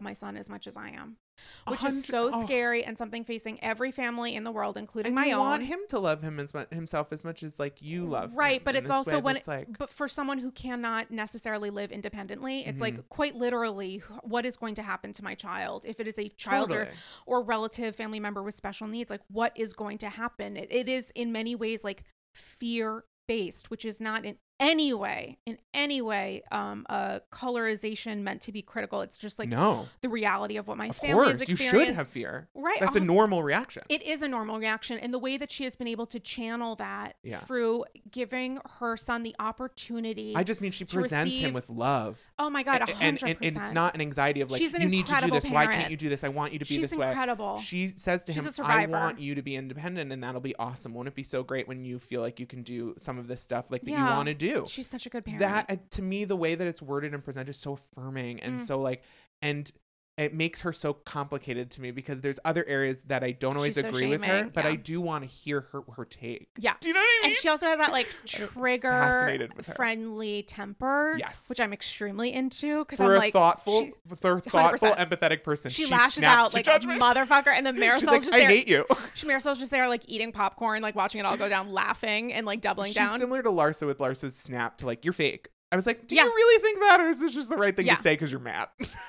much as I am, which is so scary and something facing every family in the world, including my own. You want him to love himself as much as like you love him. Right, but it's also but for someone who cannot necessarily live independently, it's like quite literally what is going to happen to my child if it is a child or relative family member with special needs. Like, what is going to happen? It is in many ways like fear based, which is not in any way a colorization meant to be critical. It's just like the reality of what my family has experienced. You should have fear. Right. That's a normal reaction. It is a normal reaction. And the way that she has been able to channel that through giving her son the opportunity. I just mean she presents him with love. Oh my God, 100%. And it's not an anxiety of like, you need to do this. Parent. Why can't you do this? I want you to be this way. She's incredible. She says to him, I want you to be independent, and that'll be awesome. Won't it be so great when you feel like you can do some of this stuff like that you want to do? She's such a good parent. That to me, the way that it's worded and presented is so affirming and so like, and it makes her so complicated to me because there's other areas that I don't always agree with her, but I do want to hear her take. Yeah. Do you know what I mean? And she also has that like trigger friendly temper, which I'm extremely into because I'm like thoughtful, empathetic person. She lashes out like a motherfucker, and then Marisol's like, just there. I hate you. Marisol's just there like eating popcorn, like watching it all go down, laughing and like doubling down. She's similar to Larsa with Larsa's snap to like, you're fake. I was like, do you really think that, or is this just the right thing to say because you're mad?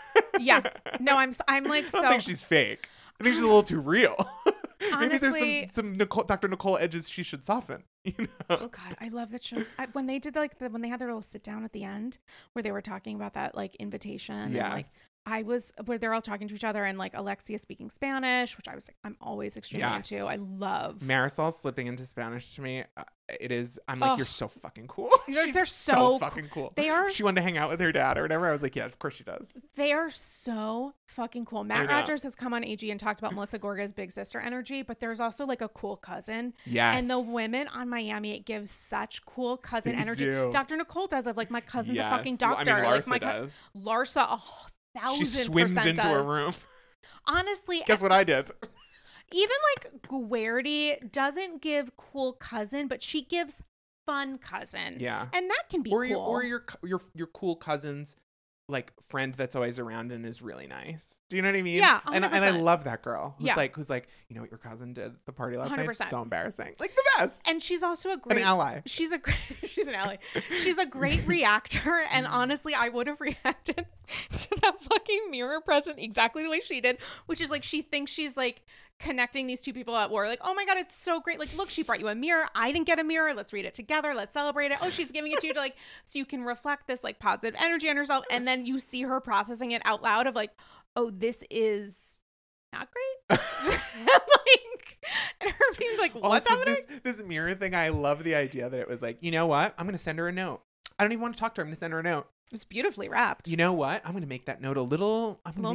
No, I'm like, I don't think she's fake. I think she's a little too real. Maybe there's some Dr. Nicole edges she should soften. You know? Oh God, I love that shows. When they did when they had their little sit down at the end where they were talking about that like invitation. Yes. And, like, where they're all talking to each other and like Alexia speaking Spanish, which I was like, I'm always extremely into. I love Marisol slipping into Spanish to me. I'm like, you're so fucking cool. They're so fucking cool. They are. She wanted to hang out with her dad or whatever. I was like, yeah, of course she does. They are so fucking cool. Matt Rogers has come on AG and talked about Melissa Gorga's big sister energy, but there's also like a cool cousin. Yes. And the women on Miami, it gives such cool cousin energy. Do. Dr. Nicole does of like, my cousin's a fucking doctor. Well, I mean, Larsa does. Larsa, 1,000% she swims into does. a room. Honestly. Guess what I did? Even like Guerdy doesn't give cool cousin, but she gives fun cousin. Yeah. And that can be cool. Or your cool cousin's like friend that's always around and is really nice. Do you know what I mean? Yeah. 100%. And I love that girl who's like, you know what your cousin did at the party last 100%. night? It's so embarrassing. Like the best. And she's also an ally. She's an ally. She's a great reactor. And honestly, I would have reacted to that fucking mirror present exactly the way she did, which is like, she thinks she's like connecting these two people at war. Like, oh my God, it's so great. Like, look, she brought you a mirror. I didn't get a mirror. Let's read it together. Let's celebrate it. Oh, she's giving it to you to like, so you can reflect this like positive energy on yourself. And then you see her processing it out loud of like, oh, this is not great. Like, and her being like, what's happening? This mirror thing, I love the idea that it was like, you know what? I'm going to send her a note. I don't even want to talk to her. I'm going to send her a note. It was beautifully wrapped. You know what? I'm going to make that note a little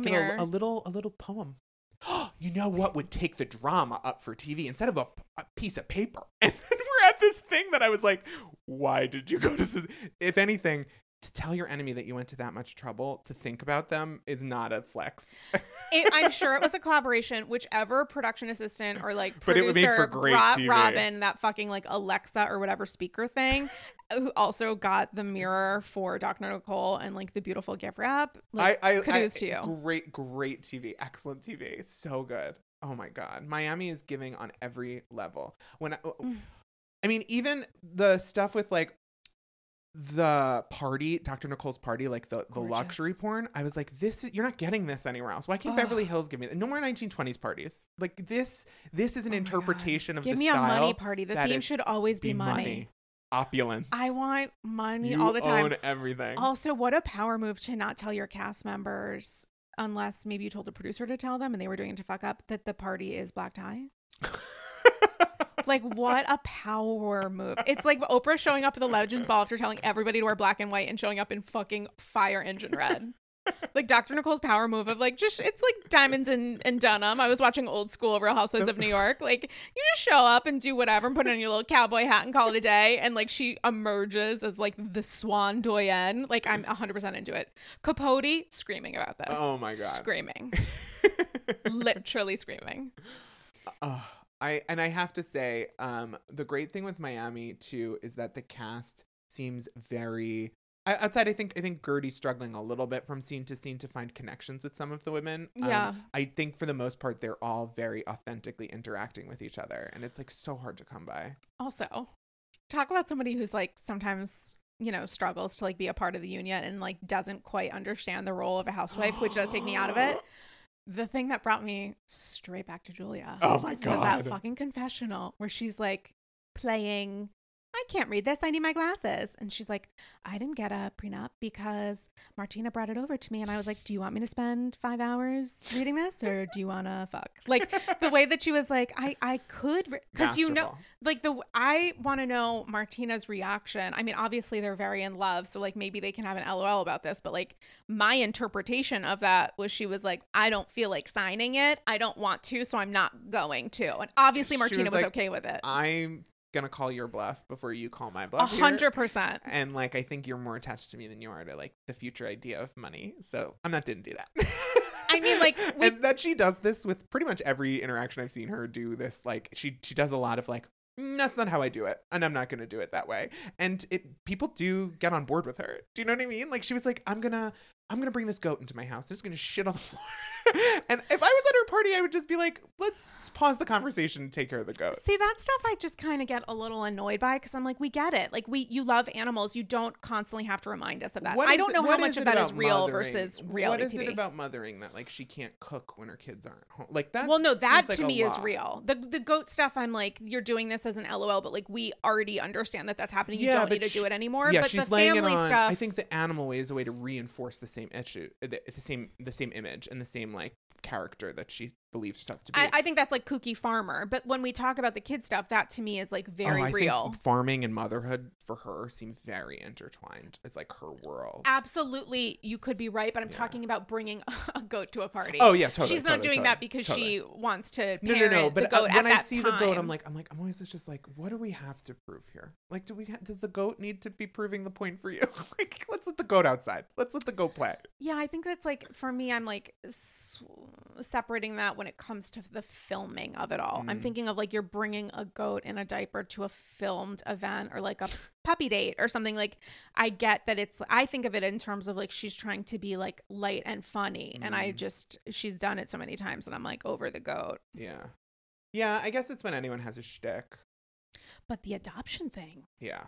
poem. You know what would take the drama up for TV instead of a piece of paper? And then we're at this thing that I was like, why did you go to... If anything, to tell your enemy that you went to that much trouble to think about them is not a flex. I'm sure it was a collaboration. Whichever production assistant or like producer but it made for great TV. Robin that fucking like Alexa or whatever speaker thing, who also got the mirror for Dr. Nicole and like the beautiful gift wrap. Like, kudos to you. Great TV. Excellent TV. So good. Oh my God. Miami is giving on every level. I mean, even the stuff with like the party, Dr. Nicole's party, like the luxury porn, I was like, you're not getting this anywhere else. Why can't Beverly Hills give me that? No more 1920s parties. Like this is an interpretation of the style. Give me a money party. The theme should always be money. Opulence. I want money all the time. You own everything. Also, what a power move to not tell your cast members, unless maybe you told the producer to tell them and they were doing it to fuck up, that the party is black tie. Like, what a power move. It's like Oprah showing up at the Legends Ball after telling everybody to wear black and white and showing up in fucking fire engine red. Like Dr. Nicole's power move of like, just, it's like diamonds and denim. I was watching old school Real Housewives of New York. Like, you just show up and do whatever and put on your little cowboy hat and call it a day. And like, she emerges as like the swan doyenne. Like, I'm 100% into it. Capote screaming about this. Oh my God. Screaming. Literally screaming. I have to say, the great thing with Miami too is that the cast seems very outside, I think Gertie's struggling a little bit from scene to scene to find connections with some of the women. Yeah. I think for the most part, they're all very authentically interacting with each other. And it's like so hard to come by. Also, talk about somebody who's like sometimes, you know, struggles to like be a part of the union and like doesn't quite understand the role of a housewife, which does take me out of it. The thing that brought me straight back to Julia. Oh my God. Was that fucking confessional where she's like playing, I can't read this, I need my glasses. And she's like, I didn't get a prenup because Martina brought it over to me. And I was like, do you want me to spend 5 hours reading this or do you want to fuck? Like the way that she was like, I could, because you know, like I want to know Martina's reaction. I mean, obviously they're very in love. So like maybe they can have an LOL about this. But like my interpretation of that was she was like, I don't feel like signing it. I don't want to. So I'm not going to. And obviously Martina was like, okay with it. I'm gonna call your bluff before you call my bluff. 100%. And like I think you're more attached to me than you are to like the future idea of money, so didn't do that. I mean, like, and that she does this with pretty much every interaction I've seen her do this. Like she does a lot of like, that's not how I do it, and I'm not gonna do it that way. And people do get on board with her. Do you know what I mean? Like she was like, I'm gonna bring this goat into my house. It's gonna shit on the floor. And if I was at her party, I would just be like, let's pause the conversation and take care of the goat. See, that stuff I just kind of get a little annoyed by because I'm like, we get it. Like you love animals. You don't constantly have to remind us of that. I don't know how much of that is real versus reality TV. What is it about mothering that like she can't cook when her kids aren't home? Like that. Well, no, that to me is real. The goat stuff, I'm like, you're doing this as an LOL, but like we already understand that that's happening. You don't need to do it anymore. Yeah, but she's the family stuff. I think the animal way is a way to reinforce the same issue, the same image and the same like character that she believes herself to be. I think that's like kooky farmer, but when we talk about the kid stuff, that to me is like very real. Think farming and motherhood for her seem very intertwined. It's like her world. Absolutely, you could be right, but I'm talking about bringing a goat to a party. Oh yeah, totally. She's not doing that because she wants to parent but the goat when at I that see time. the goat, I'm like, I'm always just like, what do we have to prove here? Like, does the goat need to be proving the point for you? Like, let's let the goat outside. Let's let the goat play. Yeah, I think that's like for me, I'm like separating that when it comes to the filming of it all. I'm thinking of like you're bringing a goat in a diaper to a filmed event or like a puppy date or something. Like I get that I think of it in terms of like she's trying to be like light and funny, and she's done it so many times, and I'm like over the goat. Yeah, I guess it's when anyone has a shtick. But the adoption thing,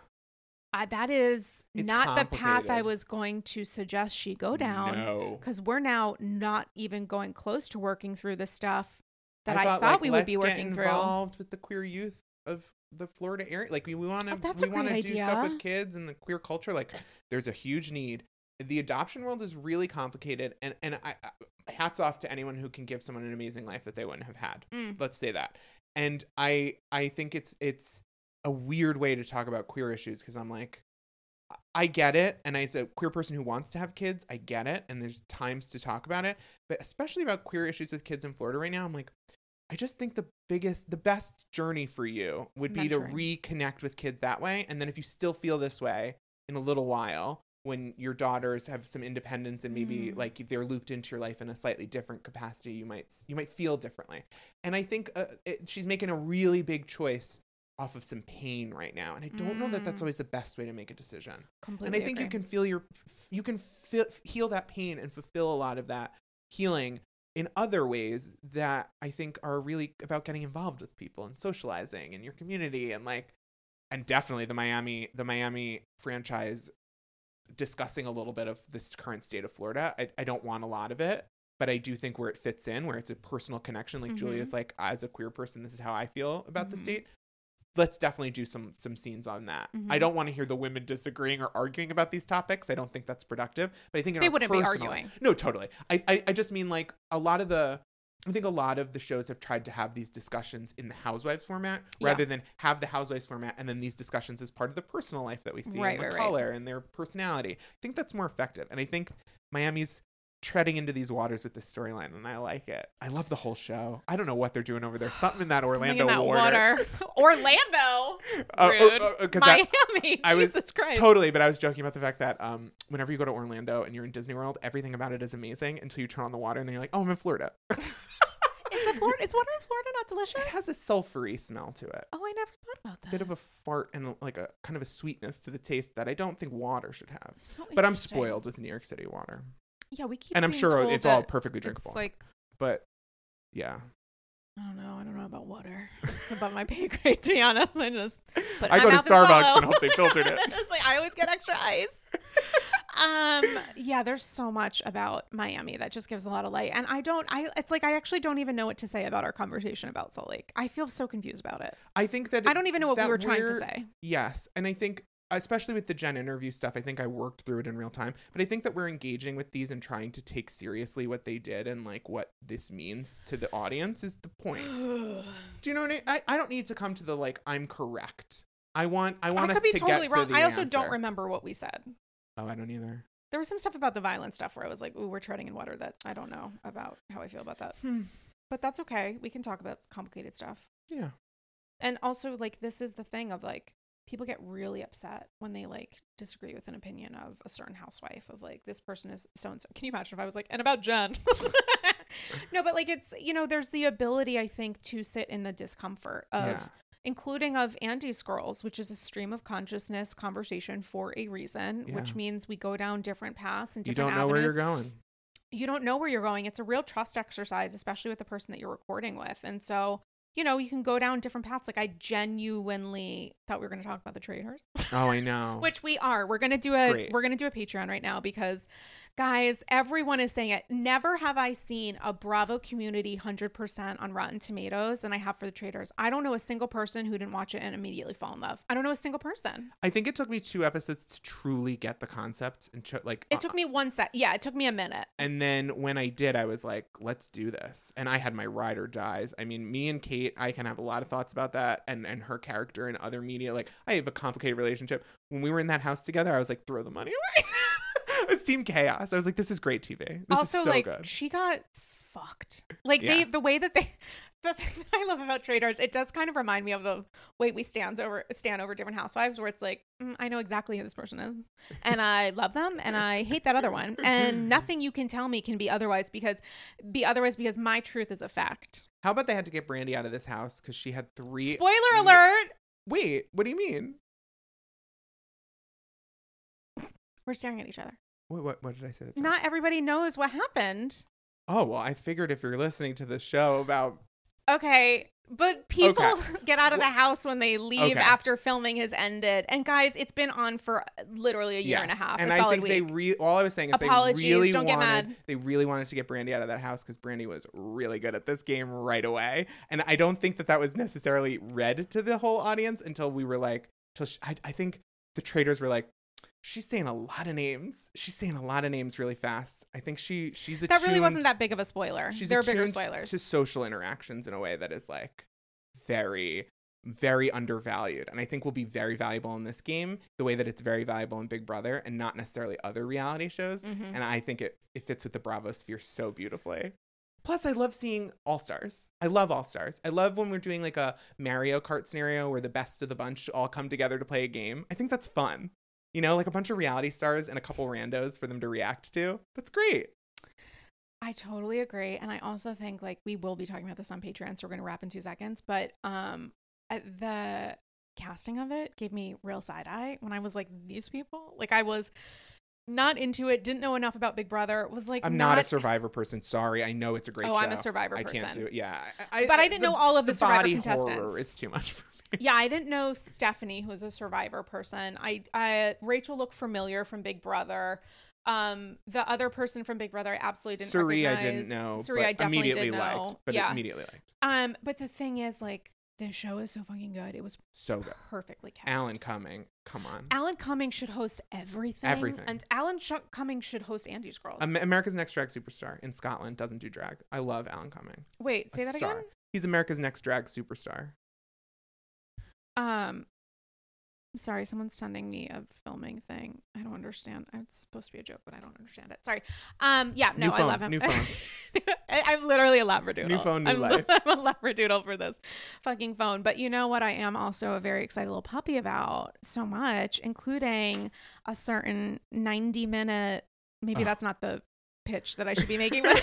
that is not the path I was going to suggest she go down. No, because we're now not even going close to working through the stuff that I thought we would be working through. Involved with the queer youth of the Florida area, like we want to do stuff with kids and the queer culture. Like there's a huge need. The adoption world is really complicated, and I hats off to anyone who can give someone an amazing life that they wouldn't have had. Let's say that. And I think it's a weird way to talk about queer issues because I'm like, I get it, and as a queer person who wants to have kids, I get it, and there's times to talk about it, but especially about queer issues with kids in Florida right now, I'm like, I just think the best journey for you would be to reconnect with kids that way, and then if you still feel this way in a little while, when your daughters have some independence and maybe like they're looped into your life in a slightly different capacity, you might feel differently. And I think she's making a really big choice off of some pain right now, and I don't know that that's always the best way to make a decision. Completely and I think agree. you can heal that pain and fulfill a lot of that healing in other ways that I think are really about getting involved with people and socializing in your community, and definitely the Miami franchise discussing a little bit of this current state of Florida. I don't want a lot of it, but I do think where it fits in, where it's a personal connection, like Julia's like, as a queer person, this is how I feel about the state. Let's definitely do some scenes on that. I don't want to hear the women disagreeing or arguing about these topics. I don't think that's productive, but I think they wouldn't be arguing. No, totally. I just mean like I think a lot of the shows have tried to have these discussions in the Housewives format rather than have the Housewives format and then these discussions as part of the personal life that we see and the color and their personality. I think that's more effective. And I think Miami's treading into these waters with this storyline, and I like it. I love the whole show. I don't know what they're doing over there. Something in that Orlando water. Orlando. Rude. Miami. Jesus Christ. Totally, but I was joking about the fact that whenever you go to Orlando and you're in Disney World, everything about it is amazing until you turn on the water and then you're like, oh, I'm in Florida. Florida? Is water in Florida not delicious? It has a sulfury smell to it. Oh, I never thought about that. Bit of a fart and like a kind of a sweetness to the taste that I don't think water should have. So but I'm interesting. spoiled with New York City water. Yeah, we keep. And I'm being sure told it's all that perfectly drinkable. It's like, but yeah. I don't know about water. It's above my pay grade, to be honest. I go to Starbucks and hope they filtered it. It's like I always get extra ice. Yeah, there's so much about Miami that just gives a lot of light. And it's like I actually don't even know what to say about our conversation about Salt Lake. I feel so confused about it. I think that I don't even know what we were trying to say. Yes. And I think, especially with the Jen interview stuff, I think I worked through it in real time. But I think that we're engaging with these and trying to take seriously what they did and like what this means to the audience is the point. Do you know what I don't need to come to the like, I'm correct. I want us to get to the I also answer. don't remember what we said. Oh, I don't either. There was some stuff about the violent stuff where I was like, ooh, we're treading in water that I don't know about how I feel about that. But that's okay. We can talk about complicated stuff. Yeah. And also, like, this is the thing of, like, people get really upset when they, like, disagree with an opinion of a certain housewife of, like, this person is so-and-so. Can you imagine if I was like, and about Jen? No, but, like, it's, you know, there's the ability, I think, to sit in the discomfort of, including of Andy's Girls, which is a stream of consciousness conversation for a reason, which means we go down different paths and different avenues. You don't know where you're going. You don't know where you're going. It's a real trust exercise, especially with the person that you're recording with. And so, you know, you can go down different paths. Like, I genuinely thought we were going to talk about the Traitors. Oh, I know. Which we are. We're going to do a Patreon right now because, guys, everyone is saying it. Never have I seen a Bravo community 100% on Rotten Tomatoes than I have for the Traitors. I don't know a single person who didn't watch it and immediately fall in love. I don't know a single person. I think it took me 2 episodes to truly get the concept and it took me one set. Yeah, it took me a minute. And then when I did, I was like, let's do this. And I had my ride or dies. I mean, me and Kate, I can have a lot of thoughts about that and her character and other media. Like, I have a complicated relationship. When we were in that house together, I was like, throw the money away. I was Team Chaos. I was like, this is great TV. This also, is so like, good. She got fucked. Like, the way that the thing that I love about Traitors, it does kind of remind me of the way we stand over different housewives, where it's like, I know exactly who this person is, and I love them, and I hate that other one, and nothing you can tell me can be otherwise because my truth is a fact. How about they had to get Brandy out of this house because she had 3. Spoiler alert! Wait, what do you mean? We're staring at each other. What did I say? That's Not everybody knows what happened. Oh, well, I figured if you're listening to this show about... Okay, but people get out of the house when they leave after filming has ended. And guys, it's been on for literally a year and a half. And a I solid think week. all I was saying is Apologies, they really wanted to get Brandy out of that house because Brandy was really good at this game right away. And I don't think that was necessarily read to the whole audience until we were like, I think the Traitors were like, she's saying a lot of names. She's saying a lot of names really fast. I think she's attuned. That really wasn't that big of a spoiler. There are bigger spoilers. To social interactions in a way that is like very, very undervalued. And I think will be very valuable in this game, the way that it's very valuable in Big Brother and not necessarily other reality shows. Mm-hmm. And I think it fits with the Bravo sphere so beautifully. Plus, I love seeing All-Stars. I love All-Stars. I love when we're doing like a Mario Kart scenario where the best of the bunch all come together to play a game. I think that's fun. You know, like a bunch of reality stars and a couple randos for them to react to. That's great. I totally agree. And I also think, like, we will be talking about this on Patreon, so we're going to wrap in 2 seconds. But the casting of it gave me real side eye when I was like, these people? Like, I was not into it, didn't know enough about Big Brother. Was like, I'm not a Survivor person. Sorry. I know it's a great show. Oh, I'm a Survivor person. I can't do it. Yeah. But I didn't know all of the Survivor contestants. Body horror is too much for me. Yeah, I didn't know Stephanie, who's a Survivor person. Rachel looked familiar from Big Brother. The other person from Big Brother I absolutely didn't recognize. I didn't know. Suri, I definitely immediately did know. Liked. But immediately liked. But the thing is, like, the show is so fucking good. It was so good. Perfectly cast. Alan Cumming, come on. Alan Cumming should host everything. And Alan Cumming should host Andy's Girls. America's Next Drag Superstar in Scotland doesn't do drag. I love Alan Cumming. Wait, say that again? He's America's Next Drag Superstar. Sorry, someone's sending me a filming thing. I don't understand. It's supposed to be a joke, but I don't understand it. Sorry. Yeah, no, I love him. New phone. I'm literally a labradoodle. New phone, new life. I'm a labradoodle for this fucking phone. But you know what I am also a very excited little puppy about so much, including a certain 90-minute, maybe that's not the pitch that I should be making, but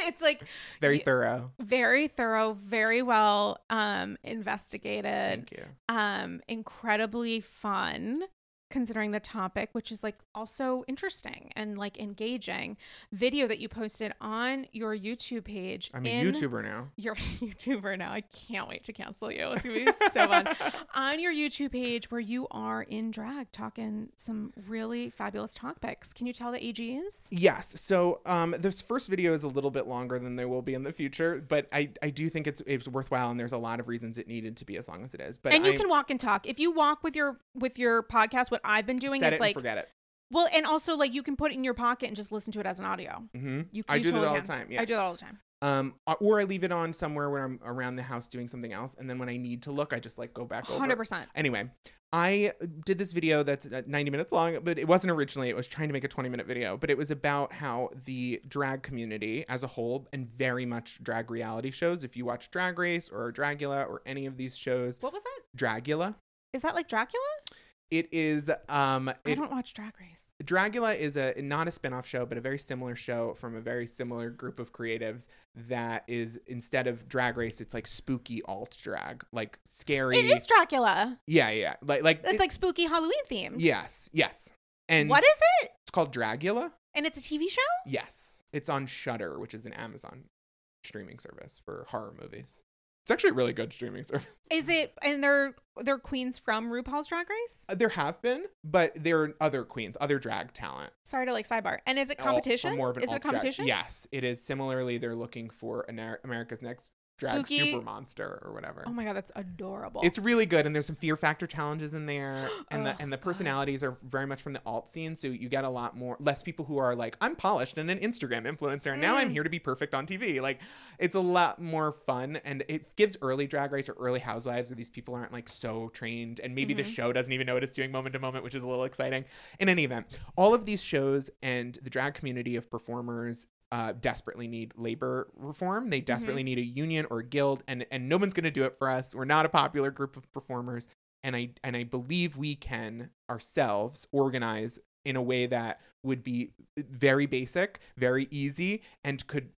It's like Very thorough. Very thorough, very well investigated. Thank you. Incredibly fun, considering the topic, which is like also interesting and like engaging. Video that you posted on your YouTube page. I'm a YouTuber now. You're a YouTuber now. I can't wait to cancel you. It's gonna be so fun. On your YouTube page where you are in drag talking some really fabulous topics. Can you tell the AGs? Yes. So this first video is a little bit longer than there will be in the future, but I do think it's worthwhile, and there's a lot of reasons it needed to be as long as it is. But you can walk and talk. If you walk with your podcast, what I've been doing set is it like and forget it. Well, and also like you can put it in your pocket and just listen to it as an audio. Mm-hmm. I do that all the time. Yeah, I do that all the time. Or I leave it on somewhere when I'm around the house doing something else, and then when I need to look, I just like go back over. 100%. Anyway, I did this video that's 90 minutes long, but it wasn't originally. It was trying to make a 20-minute video, but it was about how the drag community as a whole, and very much drag reality shows. If you watch Drag Race or Dragula or any of these shows, what was that? Dragula. Is that like Dracula? It is. I don't watch Drag Race. Dragula is not a spin-off show, but a very similar show from a very similar group of creatives that is, instead of Drag Race, it's like spooky alt drag, like scary. It is Dracula. Yeah. Like it's like spooky Halloween themed. Yes. And what is it? It's called Dragula. And it's a TV show? Yes. It's on Shudder, which is an Amazon streaming service for horror movies. It's actually a really good streaming service. Is it? And they're queens from RuPaul's Drag Race? There have been, but there are other queens, other drag talent. Sorry to like sidebar. And is it competition? Is it a competition? Yes, it is. Similarly, they're looking for America's Next Drag Spooky Super Monster or whatever. Oh my god, that's adorable. It's really good, and there's some fear factor challenges in there, and the personalities are very much from the alt scene, so you get a lot less people who are like, I'm polished and an Instagram influencer, and now I'm here to be perfect on TV. Like, it's a lot more fun, and it gives early Drag Race or early Housewives where these people aren't like so trained, and maybe the show doesn't even know what it's doing moment to moment, which is a little exciting. In any event, all of these shows and the drag community of performers desperately need labor reform. They desperately need a union or a guild, and no one's going to do it for us. We're not a popular group of performers, and I believe we can ourselves organize in a way that would be very basic, very easy, and could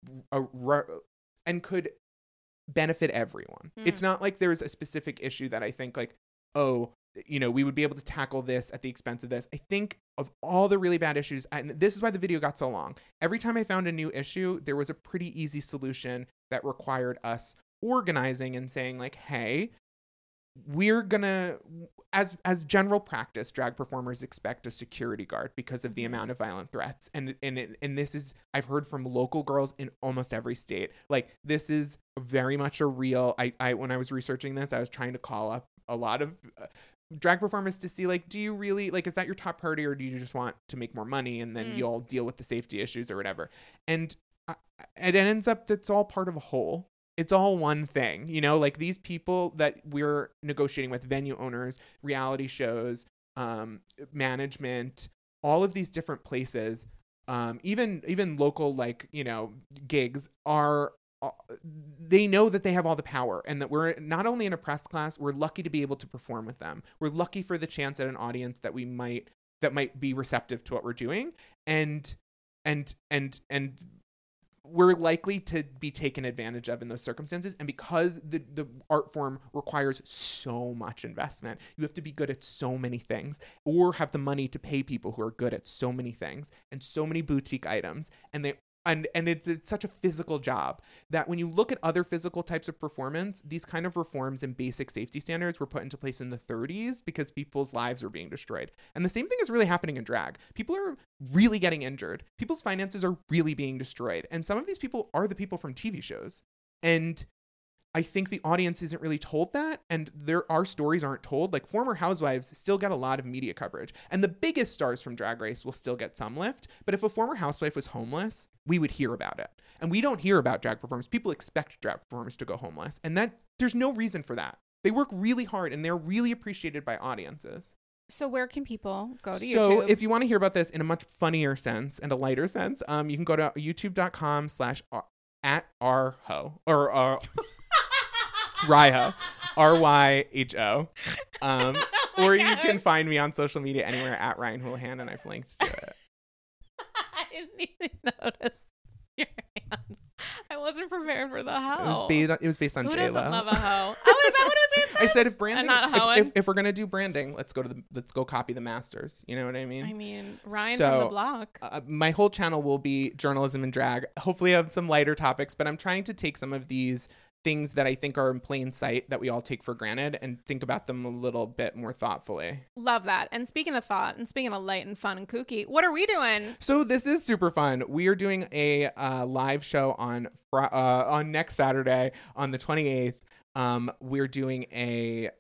benefit everyone. It's not like there's a specific issue that I think like, oh, we would be able to tackle this at the expense of this. I think of all the really bad issues, and this is why the video got so long. Every time I found a new issue, there was a pretty easy solution that required us organizing and saying like, hey, we're gonna, as general practice, drag performers expect a security guard because of the amount of violent threats. And this is, I've heard from local girls in almost every state. Like, this is very much a real, I when I was researching this, I was trying to call up a lot of drag performers to see like, do you really like, is that your top priority, or do you just want to make more money and then you'll deal with the safety issues or whatever? And it ends up that's all part of a whole. It's all one thing, like these people that we're negotiating with, venue owners, reality shows, management, all of these different places, even local, like, gigs are, they know that they have all the power, and that we're not only in a press class, we're lucky to be able to perform with them. We're lucky for the chance at an audience that might be receptive to what we're doing. And we're likely to be taken advantage of in those circumstances. And because the art form requires so much investment, you have to be good at so many things, or have the money to pay people who are good at so many things and so many boutique items. And it's such a physical job that when you look at other physical types of performance, these kind of reforms and basic safety standards were put into place in the 30s because people's lives were being destroyed. And the same thing is really happening in drag. People are really getting injured. People's finances are really being destroyed. And some of these people are the people from TV shows. And I think the audience isn't really told that, and our stories aren't told. Like, former housewives still get a lot of media coverage, and the biggest stars from Drag Race will still get some lift. But if a former housewife was homeless, we would hear about it. And we don't hear about drag performers. People expect drag performers to go homeless, and that there's no reason for that. They work really hard, and they're really appreciated by audiences. So where can people go to YouTube? So if you want to hear about this in a much funnier sense and a lighter sense, you can go to youtube.com/@rho or Ryho, RYHO. Or you can find me on social media anywhere at Ryan Houlihan, and I've linked to it. I didn't even notice your hand. wasn't prepared for the hoe. It was based on Who J-Lo. doesn't love a hoe? Oh, is that what it was based on? I said if branding, not hoeing? if we're gonna do branding, let's go copy the masters. You know what I mean? I mean, Ryan from the block. My whole channel will be journalism and drag. Hopefully, I have some lighter topics, but I'm trying to take some of these things that I think are in plain sight that we all take for granted and think about them a little bit more thoughtfully. Love that. And speaking of thought and speaking of light and fun and kooky, what are we doing? So this is super fun. We are doing a live show on next Saturday on the 28th. We're doing a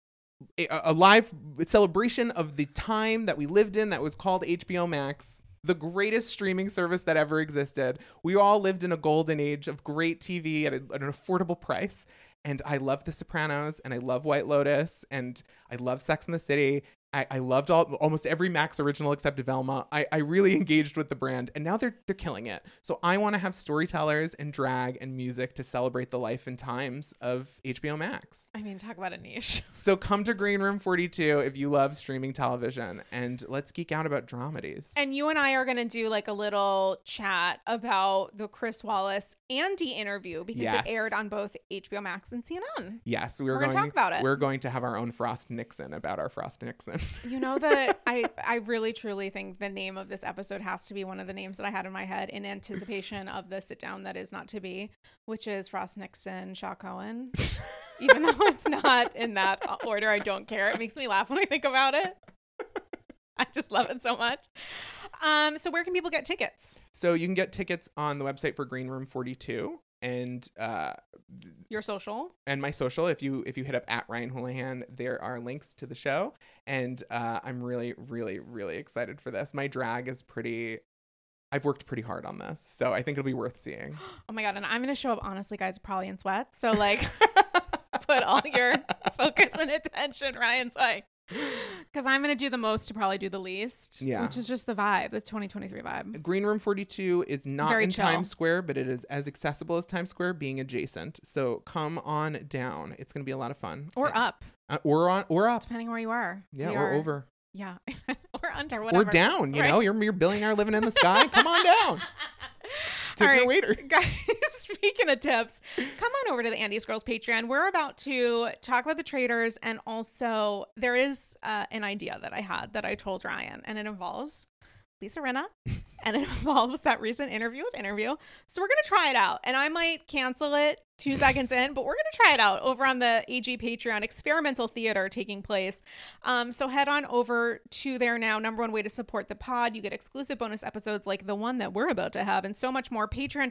live celebration of the time that we lived in that was called HBO Max. The greatest streaming service that ever existed. We all lived in a golden age of great TV at an affordable price. And I love The Sopranos, and I love White Lotus, and I love Sex and the City. I loved almost every Max original except Velma. I really engaged with the brand, and now they're killing it. So I want to have storytellers and drag and music to celebrate the life and times of HBO Max. I mean, talk about a niche. So come to Green Room 42 if you love streaming television, and let's geek out about dramedies. And you and I are going to do like a little chat about the Chris Wallace Andy interview because it aired on both HBO Max and CNN. Yes, we're going to talk about it. We're going to have our own Frost Nixon about our Frost Nixon. You know that I really truly think the name of this episode has to be one of the names that I had in my head in anticipation of the sit down that is not to be, which is Frost Nixon, Shaw Cohen. Even though it's not in that order, I don't care. It makes me laugh when I think about it. I just love it so much. So where can people get tickets? So you can get tickets on the website for Green Room 42 and your social and my social. If you hit up at Ryan Houlihan, there are links to the show. And I'm really, really, really excited for this. My drag is I've worked pretty hard on this, so I think it'll be worth seeing. Oh my God. And I'm going to show up, honestly, guys, probably in sweats. So like put all your focus and attention, Ryan's like, because I'm going to do the most to probably do the least, which is just the vibe, the 2023 vibe. Green Room 42 is not Very in chill. Times Square, but it is as accessible as Times Square, being adjacent. So come on down. It's going to be a lot of fun. Or up. Or up. Depending where you are. Yeah, or over. Yeah. Or under, whatever. Or down, you know, you're billionaire living in the sky. Come on down. Tip your waiter. Guys, speaking of tips, come on over to the Andy's Girls Patreon. We're about to talk about the traders, and also there is an idea that I had that I told Ryan, and it involves Lisa Rinna, and it involves that recent interview with Interview. So we're going to try it out, and I might cancel it 2 seconds in, but we're going to try it out over on the AG Patreon. Experimental theater taking place. So head on over to there now. Number one way to support the pod. You get exclusive bonus episodes like the one that we're about to have and so much more.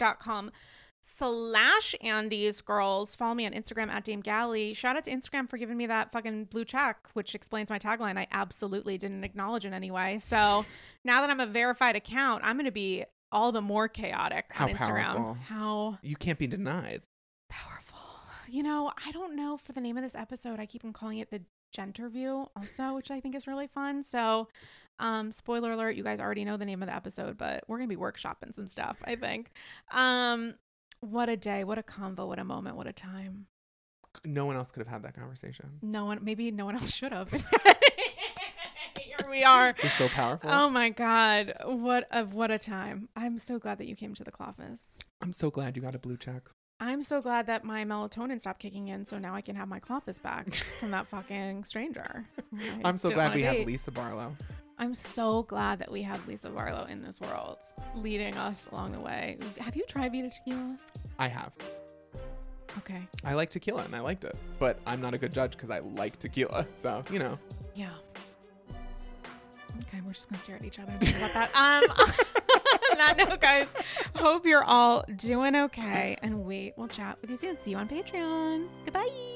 Patreon.com/Andy's Girls. Follow me on Instagram at Dame Galley. Shout out to Instagram for giving me that fucking blue check, which explains my tagline. I absolutely didn't acknowledge in any way. So now that I'm a verified account, I'm going to be all the more chaotic on Instagram. Powerful. How you can't be denied. Powerful. You know, I don't know for the name of this episode. I keep on calling it the Genterview also, which I think is really fun. So spoiler alert, you guys already know the name of the episode, but we're going to be workshopping some stuff, I think. What a day, what a convo, what a moment, what a time. No one else could have had that conversation. Maybe no one else should have. Here we are. We're so powerful. Oh my God. What a time. I'm so glad that you came to the Cloffice. I'm so glad you got a blue check. I'm so glad that my melatonin stopped kicking in, so now I can have my Cloffice back from that fucking stranger. I'm so glad we have Lisa Barlow. I'm so glad that we have Lisa Barlow in this world, leading us along the way. Have you tried Vita Tequila? I have. Okay. I like tequila, and I liked it, but I'm not a good judge because I like tequila, so, you know. Yeah. Okay, we're just going to stare at each other and think about that. On that note, guys, hope you're all doing okay, and we will chat with you soon. See you on Patreon. Goodbye.